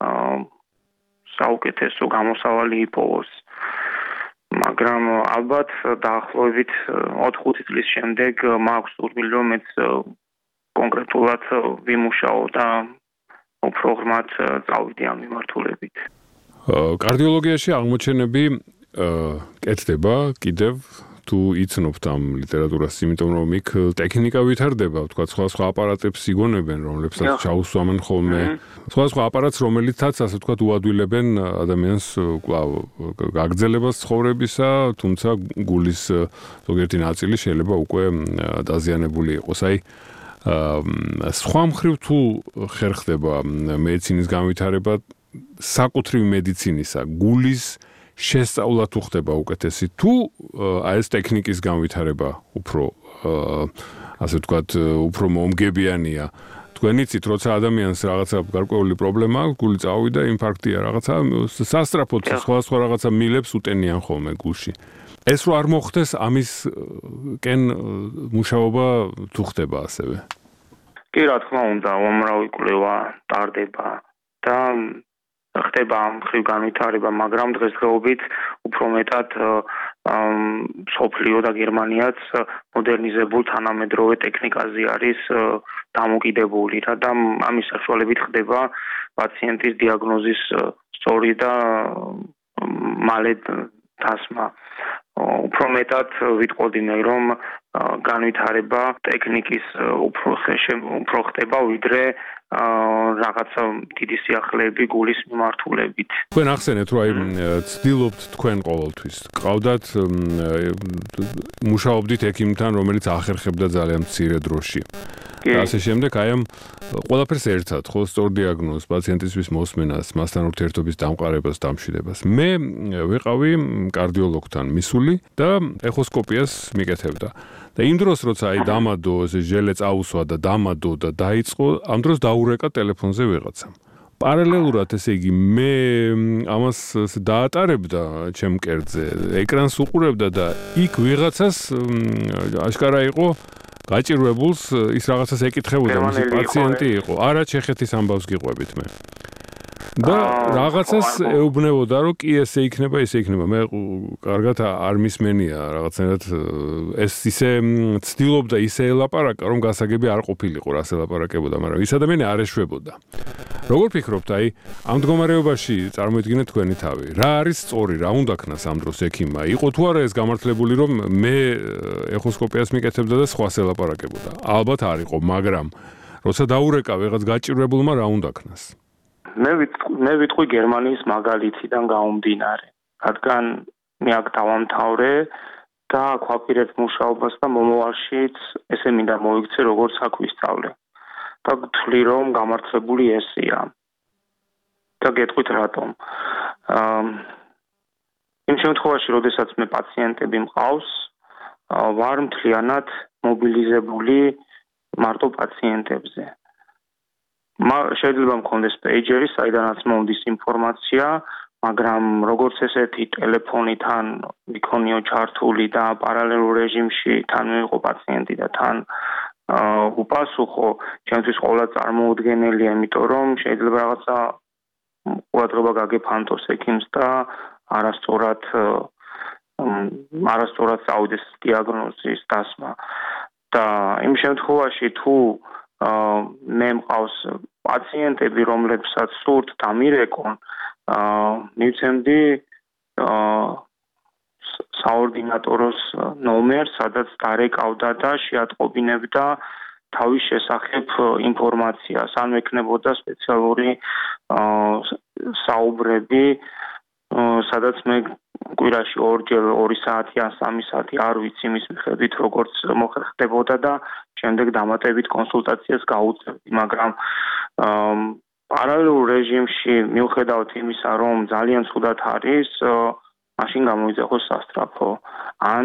საუკეთესო გამოსავალი იპოვოს. მაგრამ ალბათ დაახლოებით ოთხ-ხუთი წლის შემდეგ მაქვს სურვილი, რომ მეც კონკრეტულად ვიმუშაო და უფრო ღრმად წავიდე ამ მიმართულებით. კარდიოლოგიაში აღმოჩენები კეთდება კიდევ თუ იცნობთ ამ ლიტერატურას, იმიტომ რომ იქ ტექნიკა ვითარდება, თქვა სხვა სხვა აპარატებს იგონებენ, რომლებსაც ჩაუსვამენ ხოლმე. სხვა სხვა აპარატს, რომელიცაც ასე თქვა უადვილებენ ადამიანს კვლავ გაგრძელებას ცხოვრებისა, თუმცა გულის ზოგიერთი ნაწილი შეიძლება უკვე დაზიანებული იყოს. აი სხვა მხრივ თუ ხერხდება მედიცინის განვითარება საკუთრივ მედიცინისა, გულის შესწავლა თუ ხდება უკეთესი თუ აი ეს ტექნიკის განვითარება უფრო ასე ვთქვათ უფრო მომგებიანია. თქვენ იცით, როცა ადამიანს რაღაცა გარკვეული პრობლემა აქვს, გული წავიდა, ინფარქტია, რაღაცა სასწრაფოდ სხვა სხვა რაღაცა მილებს უტენიან ხოლმე გულში. ეს რო არ მოხდეს, ამის კენ მუშაობა თუ ხდება ასევე. კი, რა თქმა უნდა, უამრავი კვლევა ტარდება და ხდება ამ მხრივ განვითარება, მაგრამ დღესდღეობით უფრო მეტად მსოფლიო და გერმანიაც მოდერნიზებულ თანამედროვე ტექნიკაზე არის დამოკიდებული და ამის საშუალებით ხდება პაციენტის დიაგნოზის სწორი და მალე დასმა. უფრო მეტად ვიტყოდი მე, რომ განვითარება ტექნიკის უფრო უფრო ხდება, ვიდრე რაღაცა დიდი სიახლეები გულის მიმართულებით. თქვენ ახსენეთ, რომ აი ცდილობთ თქვენ ყოველთვის. ყავდათ მუშაობდით ექიმთან, რომელიც ახერხებდა ძალიან მცირე დროში. და ასე შემდეგ, აი ამ ყველაფერს ერთად, ხო, სწორ დიაგნოზს, პაციენტისთვის მოსმენას, მასთან ურთიერთობის დამყარებას, დამშვიდებას. მე ვიყავი კარდიოლოგთან მისული და ეხოსკოპიას მიკეთებდა. და იმ დროს, როცა აი დამადო, ესე ჟელე წაუსვა და დამადო და დაიწყო, ამ დროს დაურეკა ტელეფონზე ვიღაცამ. პარალელურად, ესე იგი, მე ამას დაატარებდა ჩემ კერძზე, ეკრანს უყურებდა და იქ ვიღაცას აშკარა იყო გაჭირვებულს ის რაღაცას ეკითხებოდა, მისი პაციენტი იყო. არა, ჩეხეთის ამბავს გიყვებით მე. და რაღაცას ეუბნებოდა, რომ კი ესე იქნება, ესე იქნება. მე კარგად არ მისმენია რაღაცნაირად ეს ისე ცდილობდა ისე ელაპარაკა, რომ გასაგები არ ყოფილიყო, რას ელაპარაკებოდა, მაგრამ ის ადამიანი არ ეშვებოდა. როგორ ფიქრობთ, აი, ამ მდგომარეობაში წარმოიდგინეთ თქვენი თავი. რა არის სწორი, რა უნდა ქნას ამ დროს ექიმმა? იყო თუ არა ეს გამართლებული, რომ მე ეხოსკოპიას მიკეთებდა და სხვას ელაპარაკებოდა? ალბათ არ იყო, მაგრამ როცა დაურეკა ვიღაც გაჭირვებულმა, რა უნდა ქნას? მე მე ვიტყვი გერმანიის მაგალითიდან გამომდინარე, რადგან მე აქ დავამთავრე და გვაპირებ მუშაობას და მომავალშიც ესე მინდა მოიქცე როგორც აქ ვისწავლე. და გთვლი რომ გამართლებული ესეა. და გეტყვით რატომ. იმ შემთხვევაში, როდესაც მე პაციენტები მყავს, ვარ მთლიანად მობილიზებული მარტო პაციენტებზე. შეიძლება მქონდეს პეიჯერი, საიდანაც მომდის ინფორმაცია, მაგრამ როგორც ესეთი ტელეფონი თან მიქონიო ჩართული და პარალელურ რეჟიმში თან მიიღო პაციენტი და თან უპასუხო, ჩემთვის ყველა წარმოუდგენელია, იმიტომ რომ შეიძლება რაღაცა ყურადღება გაგეფანტოს ექიმს და არასწორად არასწორად წავიდეს დიაგნოზის დასმა. და იმ შემთხვევაში თუ მე მყავს პაციენტები, რომლებსაც სურთ დამირეკონ, მივცემდი საორდინატოროს ნომერს, სადაც დარეკავდა და შეატყობინებდა თავის შესახებ ინფორმაციას, ან მექნებოდა სპეციალური საუბრები, სადაც მე კვირაში ორჯერ ორი საათი ან სამი საათი არ ვიცი მის მიხედვით როგორც მოხერხდებოდა და შემდეგ დამატებით კონსულტაციას გავუწევდი, მაგრამ პარალელურ რეჟიმში მიუხედავად იმისა, რომ ძალიან ცუდად არის, მაშინ გამოიძახოს სასწრაფო. ან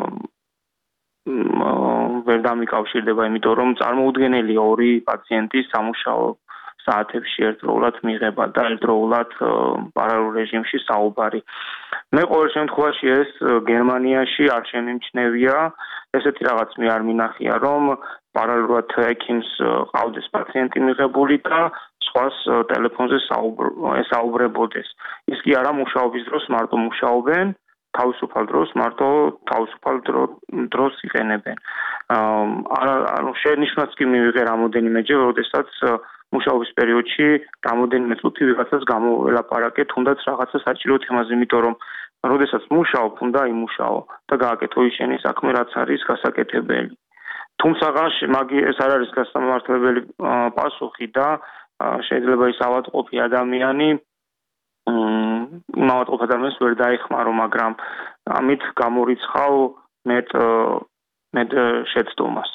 ვერ დამიკავშირდება, იმიტომ რომ წარმოუდგენელია ორი პაციენტი სამუშაო საათებში ერთდროულად მიიღება და ერთდროულად პარალელურ რეჟიმში საუბარი. მე ყოველ შემთხვევაში ეს გერმანიაში არ შემიმჩნევია, ესეთი რაღაც მე არ მინახია, რომ პარალელურად ექიმს ყავდეს პაციენტი მიღებული და სხვას ტელეფონზე ესაუბრებოდეს. ის კი არა მუშაობის დროს მარტო მუშაობენ, თავისუფალ დროს მარტო თავისუფალ დროს იყენებენ. ანუ შენიშვნაც კი მივიღე რამოდენიმეჯერ, როდესაც მუშაობის პერიოდში რამოდენიმე წუთი ვიღაცას გამოველაპარაკე, თუნდაც რაღაცა საჭირო თემაზე, იმიტომ რომ როდესაც მუშაობ, უნდა იმუშაო და გააკეთო ისინი საქმე, რაც არის გასაკეთებელი. თუმცა მაგი ეს არ არის გასამართლებელი პასუხი და შეიძლება ის ავადმყოფი ადამიანი ავადმყოფ ადამიანს ვერ დაეხმარო, მაგრამ ამით გამორიცხავ მეტ მეტ შეცდომას.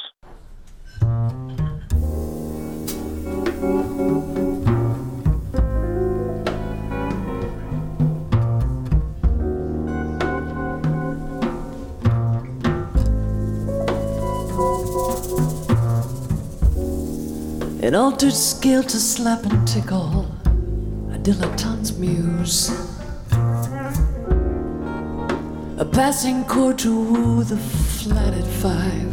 An altered scale to slap and tickle, a dilettante's muse. A passing chord to woo the flatted five.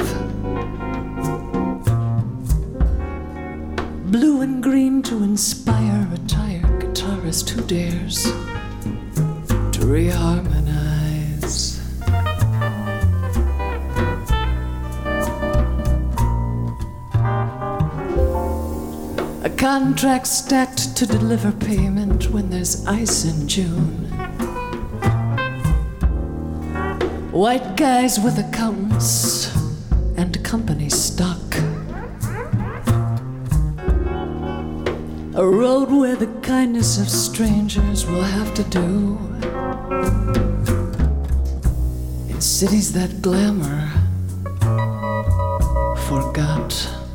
Blue and green to inspire a tired guitarist who dares to reharmonize. A contract stacked to deliver payment when there's ice in June. White guys with accountants and company stock. A road where the kindness of strangers will have to do. In cities that glamour forgot.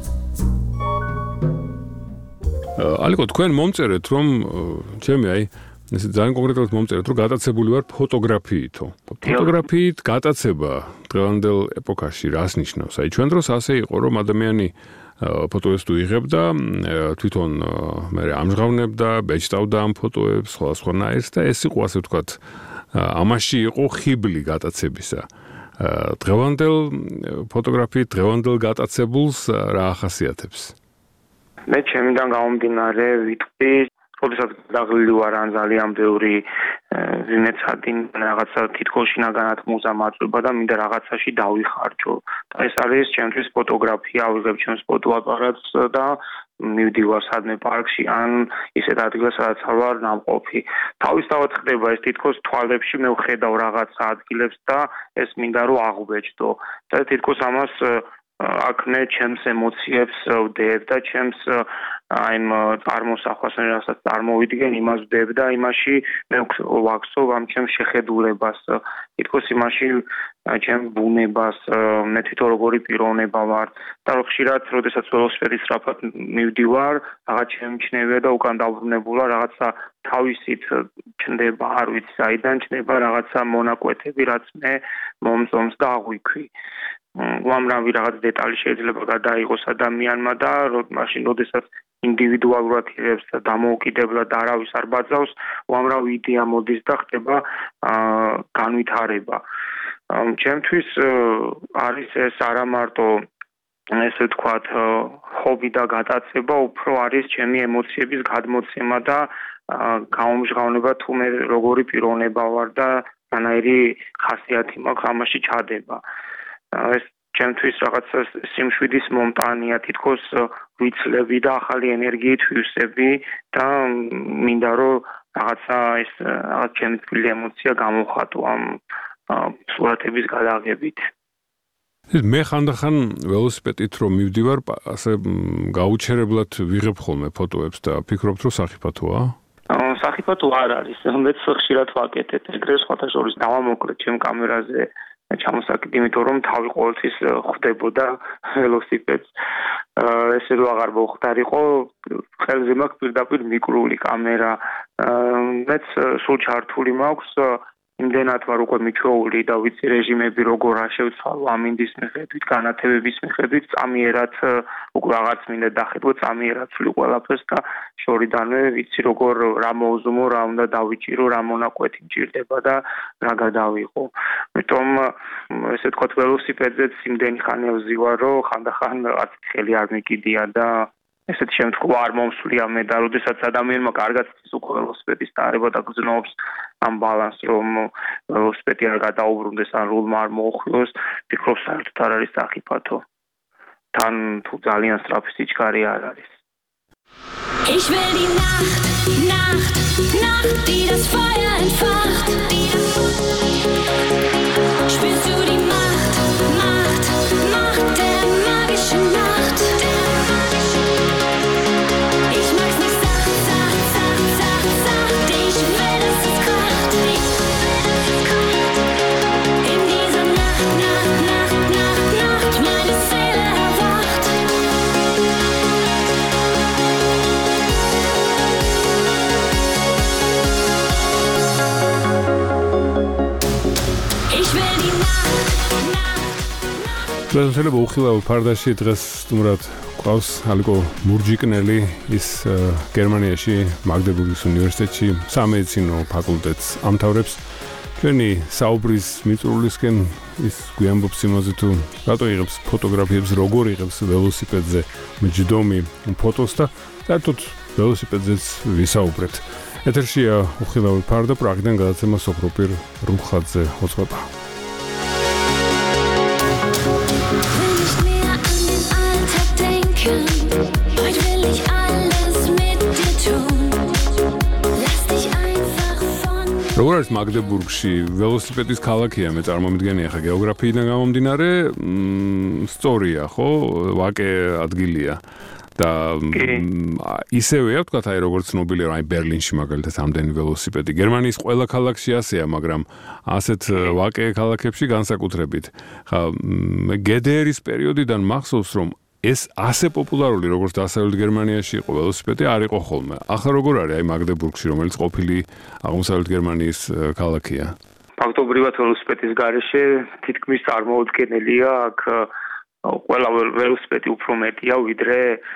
ალიკო თქვენ მომწერეთ რომ ჩემი აი ესე ძალიან კონკრეტულად მომწერეთ რომ გატაცებული ვარ ფოტოგრაფიითო. ფოტოგრაფიით გატაცება დღევანდელ ეპოქაში რას ნიშნავს? აი ჩვენ დროს ასე იყო რომ ადამიანი ფოტოებს თუ იღებდა, თვითონ მე ამჟღავნებდა, ბეჭდავდა ამ ფოტოებს სხვა სხვანაირს და ეს იყო ასე ვთქვათ ამაში იყო ხიბლი გატაცებისა. დღევანდელ ფოტოგრაფიით დღევანდელ გატაცებულს რა ახასიათებს? მე ჩემიდან გამომდინარე ვიტყვი, როდესაც დაღლილი ვარ ან ძალიან ბევრი ვიმეცადი რაღაცა თითქოს შინაგანად მუზა მაწვება და მინდა რაღაცაში დავიხარჯო. და ეს არის ჩემთვის ფოტოგრაფია, ავიღებ ჩემს ფოტოაპარატს და მივდივარ სადმე პარკში ან ისეთ ადგილას, სადაც ვარ ნამყოფი. თავისთავად ხდება ეს თითქოს თვალებში მე ვხედავ რაღაცა ადგილებს და ეს მინდა რომ აღვბეჭდო. და თითქოს ამას აქნე ჩემს ემოციებს ვდებ და ჩემს აი იმ წარმოსახვას რასაც წარმოვიდგენ იმას ვდებ და იმაში მე ვაქცევ ამ ჩემს შეხედულებას თითქოს იმაში ჩემს ბუნებას მე თვითონ როგორი პიროვნება ვარ და ხშირად როდესაც ველოსიპედის სწრაფად მივდივარ რაღაც შემჩნევია და უკან დაბრუნებულა რაღაცა თავისით ჩნდება არ ვიცი საიდან ჩნდება რაღაცა მონაკვეთები რაც მე მომწონს და აღვიქვი უამრავი რაღაც დეტალი შეიძლება გადაიღოს ადამიანმა და მაშინ როდესაც ინდივიდუალურად იღებს და დამოუკიდებლად არავის არ ბაძავს, უამრავი იდეა მოდის და ხდება განვითარება. ჩემთვის არის ეს არა მარტო ესე ვთქვათ, ჰობი და გატაცება, უფრო არის ჩემი ემოციების გადმოცემა და გაუმჟღავნება თუ მე როგორი პიროვნება ვარ და რანაირი ხასიათი მაქვს ამაში ჩადება. ეს ჩემთვის რაღაცა სიმშვიდის მომტანია, თითქოს ვიცლები და ახალი ენერგიით ვივსები და მინდა რომ რაღაცა ეს რაღაც ჩემი თბილი ემოცია გამოვხატო ამ სურათების გადაღებით. მე ხანდახან ველოსიპედით რომ მივდივარ, ასე გაუჩერებლად ვიღებ ხოლმე ფოტოებს და ფიქრობთ რომ სახიფათოა? სახიფათო არ არის, მეც ხშირად ვაკეთებ, ეგრე სხვათა შორის დავამოკლე ჩემ კამერაზე ჩამოსაკიდე, იმიტომ რომ თავი ყოველთვის ხვდებოდა ველოსიპედს. ესე რომ აღარ მოხდარიყო, ხელზე მაქვს პირდაპირ მიკრული კამერა. მეც სულ ჩართული მაქვს იმდენად ვარ უკვე მიჩვეული და ვიცი რეჟიმები როგორ აღშევცვალო ამინდის მიხედვით, განათებების მიხედვით, წამიერად უკვე რაღაც მინდა დახედო, წამიერად ვცვლი ყველაფერს და შორიდანვე ვიცი როგორ რა მოუზუმო, რა უნდა დავიჭირო, რა მონაკვეთი მჭირდება და რა გადავიღო. ამიტომ ესე ვთქვათ, ველოსიპედზეც იმდენი ხანი ვზივარ, რომ ხანდახან რაღაც ხელი არ მიკიდია და ესეთი შემთხვევა არ მომსვლია მე და როდესაც ადამიანმა კარგად იცის უკვე ველოსიპედის დაარება და გრძნობს ამ ბალანს, რომ ველოსიპედი არ გადაუბრუნდეს ან რულმა არ მოუხვიოს, ფიქრობ საერთოდ არ არის სახიფათო. თან თუ ძალიან სწრაფი სიჩქარე არ არის. Ich will die Nacht, Nacht, Nacht, die das Feuer entfacht. Spürst du die Macht, Macht, Macht der magischen Nacht? Ich mag's nicht sacht, sacht, sacht, sacht, sacht. Ich will, dass es kracht. In dieser Nacht, Nacht, Nacht, Nacht, Nacht, meine Seele erwacht. Ich will die Nacht, Nacht. შეიძლება უხილავ ფარდაში დღეს სტუმრად ყავს ალიკო მურჯიკნელი, ის გერმანიაში მაგდებურგის უნივერსიტეტში სამედიცინო ფაკულტეტს ამთავრებს. ჩვენი საუბრის მიწურულისკენ ის გვიამბობს იმაზე თუ რატო იღებს ფოტოგრაფიებს, როგორ იღებს ველოსიპედზე მჯდომი ფოტოს და საერთოდ ველოსიპედზეც ვისაუბრეთ. ეთერშია უხილავი ფარდა, პრაღიდან გადაცემა სოფროპირ რუხაძე ოცხება. Will nicht mehr an den Alltag denken. Heute will ich alles mit dir tun. Lass dich einfach von როგორ არის მაგდებურგში ველოსიპედის ქალაქია, მე წარმომიდგენია ხა გეოგრაფიიდან გამომდინარე, სწორია, ხო? ვაკე ადგილია. და ისევეა ვთქვათ, აი როგორც ცნობილია, აი ბერლინში მაგალითად ამდენი ველოსიპედი. გერმანიის ყველა ქალაქში ასეა, მაგრამ ასეთ ვაკე ქალაქებში განსაკუთრებით. ხა გედერის პერიოდიდან მახსოვს, რომ ეს ასე პოპულარული, როგორც დასავლეთ გერმანიაში იყო ველოსიპედი, არ იყო ხოლმე. ახლა როგორ არის აი მაგდებურგში, რომელიც ყოფილი აღმოსავლეთ გერმანიის ქალაქია? ფაქტობრივად ველოსიპედის გარეშე თითქმის წარმოუდგენელია აქ ყველა ველოსიპედი უფრო მეტია ვიდრე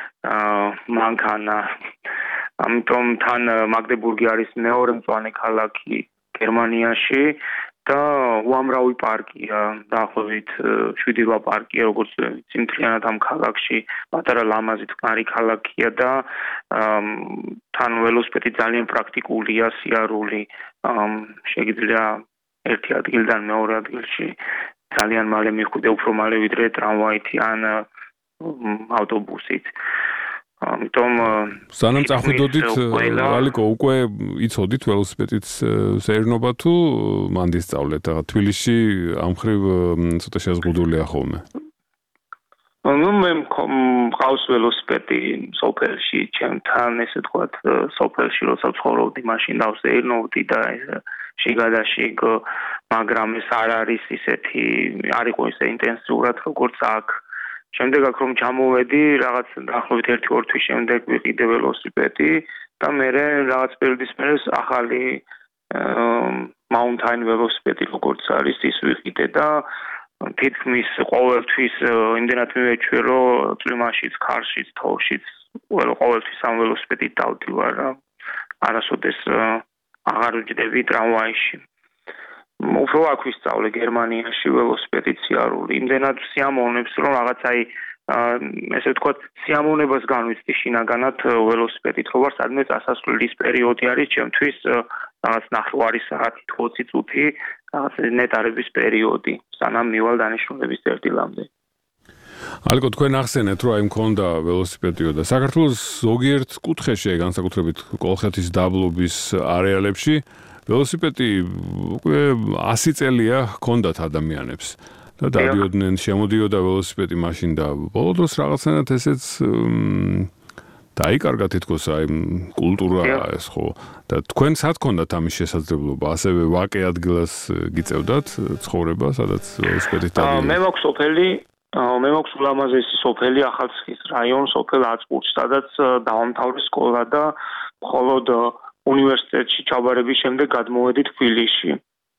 მანქანა. ამიტომ თან მაგდებურგი არის მეორე მწვანე ქალაქი გერმანიაში და უამრავი პარკია, დაახლოებით შვიდი რვა პარკია, როგორც ვიცი, მთლიანად ამ ქალაქში, პატარა ლამაზი თქმარი ქალაქია და თან ველოსიპედი ძალიან პრაქტიკულია, სიარული, შეგიძლია ერთი ადგილიდან მეორე ადგილში ძალიან მალე მიხვიდე, უფრო მალე ვიდრე ტრამვაითი ან ავტობუსით. ამიტომ სანამ წახვიდოდით, ალიკო უკვე იცოდით ველოსიპედით სეირნობა თუ მანდ ისწავლეთ? რა თბილისში ამ ხრივ ცოტა შეზღუდულია ხოლმე. ნუ მე მყავს ველოსიპედი სოფელში, ჩემთან ესე ვთქვათ, სოფელში როცა ვცხოვრობდი, მაშინ დავსეირნობდი და შიგადაშიგ, მაგრამ ეს არ არის ისეთი, არ იყო ისე ინტენსიურად, როგორც აქ. შემდეგ აქ რომ ჩამოვედი, რაღაც დაახლოებით ერთი ორ თვის შემდეგ ვიყიდე ველოსიპედი და მე რაღაც პერიოდის მერე ახალი mountain ველოსიპედი როგორც არის ის ვიყიდე და თითქმის ყოველთვის იმდენად მივეჩვე, რომ კლიმაშიც, ქარშიც, თოვლშიც ყოველთვის ამ ველოსიპედით დავდივარ. არასოდეს აღარ ვჯდები ტრამვაიში. უფრო აქ ვისწავლე გერმანიაში ველოსიპედით სიარული. იმდენად სიამოვნებს, რომ რაღაც აი ესე ვთქვათ, სიამოვნებას განვიცდი შინაგანად ველოსიპედით, როგორც სადმე წასასვლელის პერიოდი არის ჩემთვის რაღაც ნახევარი საათი, ოცი წუთი, რაღაც ნეტარების პერიოდი, სანამ მივალ დანიშნულების წერტილამდე. ალკო, თქვენ ახსენეთ, რომ აი მქონდა ველოსიპედიო და საქართველოს ზოგიერთ კუთხეში, განსაკუთრებით კოლხეთის დაბლობის არეალებში, ველოსიპედი უკვე ასი წელია ჰქონდათ ადამიანებს. და დადიოდნენ, შემოდიოდა ველოსიპედი მაშინ და ბოლო დროს რაღაცნაირად ესეც დაიკარგა თითქოს აი კულტურა ეს ხო და თქვენ სად გქონდათ ამის შესაძლებლობა ასევე ვაკე ადგილას გიწევდათ ცხოვრება სადაც ველოსიპედით დადიოდნენ მე მაქვს სოფელი მე მაქვს ულამაზესი სოფელი ახალციხის რაიონი სოფელ აწმურში სადაც დავამთავრე სკოლა და მხოლოდ უნივერსიტეტში ჩაბარების შემდეგ გადმოვედი თბილისში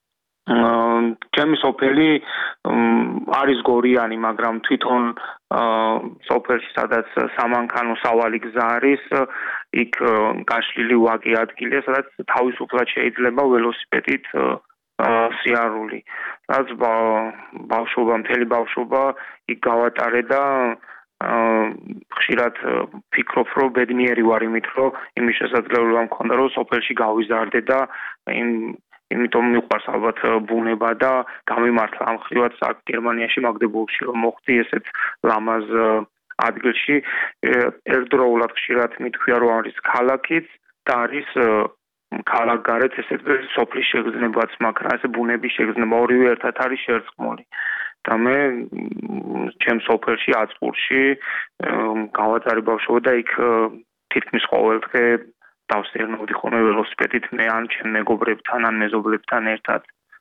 ჩემი სოფელი არის გორიანი, მაგრამ თვითონ სოფელში სადაც სამანქანო სავალი გზა არის, იქ გაშლილი ვაკე ადგილია, სადაც თავისუფლად შეიძლება ველოსიპედით სიარული. რაც ბავშვობა, მთელი ბავშვობა იქ გავატარე და ხშირად ფიქრობ, რომ ბედნიერი ვარ იმით, რომ იმის შესაძლებლობა მქონდა, რომ სოფელში გავიზარდე და იმ იმიტომ მიყვარს ალბათ ბუნება და გამიმართლა ამ ხრივად აქ გერმანიაში მაგდებურგში რომ მოხდი ესეთ ლამაზ ადგილში ერთდროულად ხშირად მithქვია რომ არის ქალაქიც და არის ქალაქგარეთ ესეთ სოფლის შეგრძნებაც მაგრამ ესე ბუნების შეგრძნება ორივე ერთად არის შერწყმული და მე ჩემ სოფელში აწმურში გავატარე ბავშვობა და იქ თითქმის ყოველდღე დავსერნოვდი ხოლმე ველოსიპედით მე ან ჩემ მეგობრებთან ან მეზობლებთან ერთად.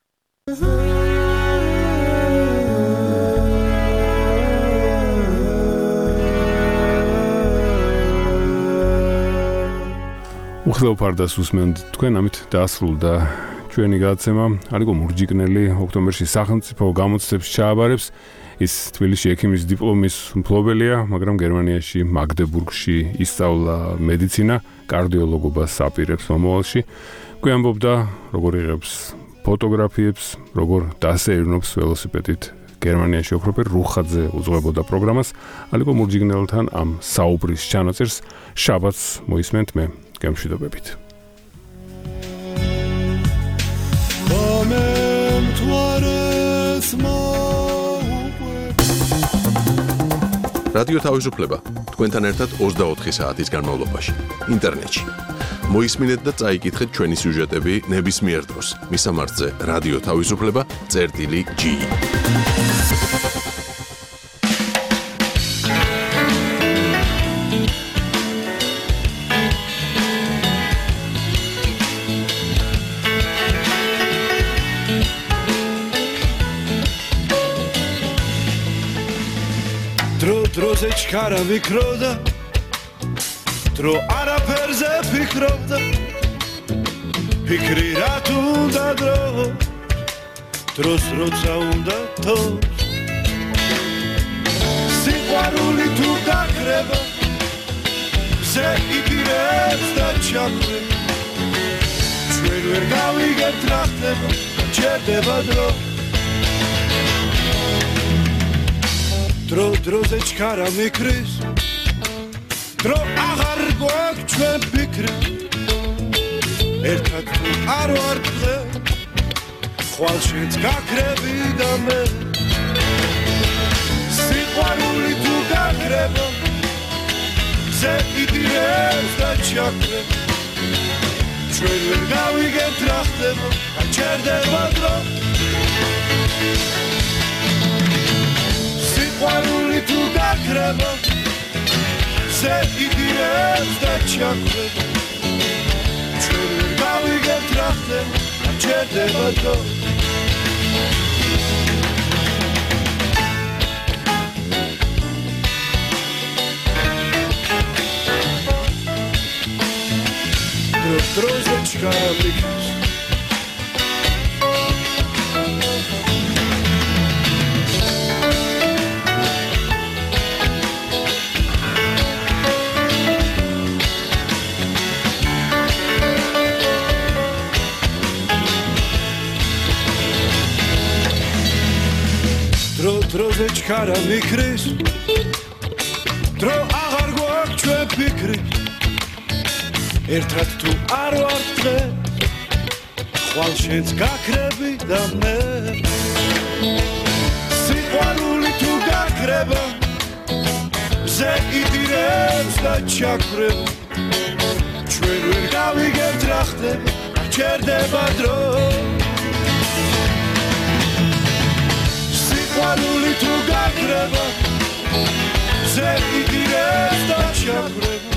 უხლეოფარდას უსმენთ თქვენ ამით დაასრულდა ჩვენი გადაცემა. ალიკო მურჯიკნელი ოქტომბერში სახელმწიფო გამოცდებს ჩააბარებს. ის თბილისში ექიმის დიპლომის მფლობელია, მაგრამ გერმანიაში მაგდებურგში ისწავლა მედიცინა, კარდიოლოგობას აპირებს მომავალში. გვიამბობდა, როგორ იღებს ფოტოგრაფიებს, როგორ დასეირნობს ველოსიპედით გერმანიაში ოქროპერ რუხაძე უძღვებოდა პროგრამას. ალიკო მურჯიგნელთან ამ საუბრის ჩანაწერს შაბათს მოისმენთ მე გემშვიდობებით. რადიო თავისუფლება თქვენთან ერთად ოცდაოთხი საათის განმავლობაში ინტერნეტში. მოისმინეთ და წაიკითხეთ ჩვენი სიუჟეტები ნებისმიერ დროს. მისამართზე რადიო თავისუფლება წერტილი ჯი. დროზე ჩქარა ვიქრობდა დრო არაფერზე ფიქრობდა ფიქრი რა თუნდა დრო დროს როცა უნდა თოს სიყვარული თუ გაქრება ზე იგირებს და ჩაქრე ჩვენ ვერ გავიგებთ რა ხდება ჩერდება დრო დრო დროზე ჩქარა მიქრის დრო აღარ გვაქვს ჩვენ ფიქრი ერთად თუ არ ვარ დღე ხვალ შენც გაქრები და მე სიყვარული თუ გაქრება ზე იდირებს და ჩაქრე ჩვენ ვერ გავიგებთ რა ხდება ჩერდება დრო სიყვარული თუ გაქრება ზე იდირებს და ჩაქრე ჩვენ ვერ გავიგებთ რა ხდება ჩერდება დრო დრო დროზე ჩქარა მიქრის დროზე ჩქარა მიქრის დრო აღარ გვაქვს ჩვენ ფიქრი ერთად თუ არ ვარ დღე ხვალ შენს გაქრები და მე სიყვარული თუ გაქრება ზე იდირებს და ჩაქრება ჩვენ ვერ გავიგებთ რა ხდება ჩერდება დრო სიყვარული თუ გაქრება ზე იდირებს და ჩაქრება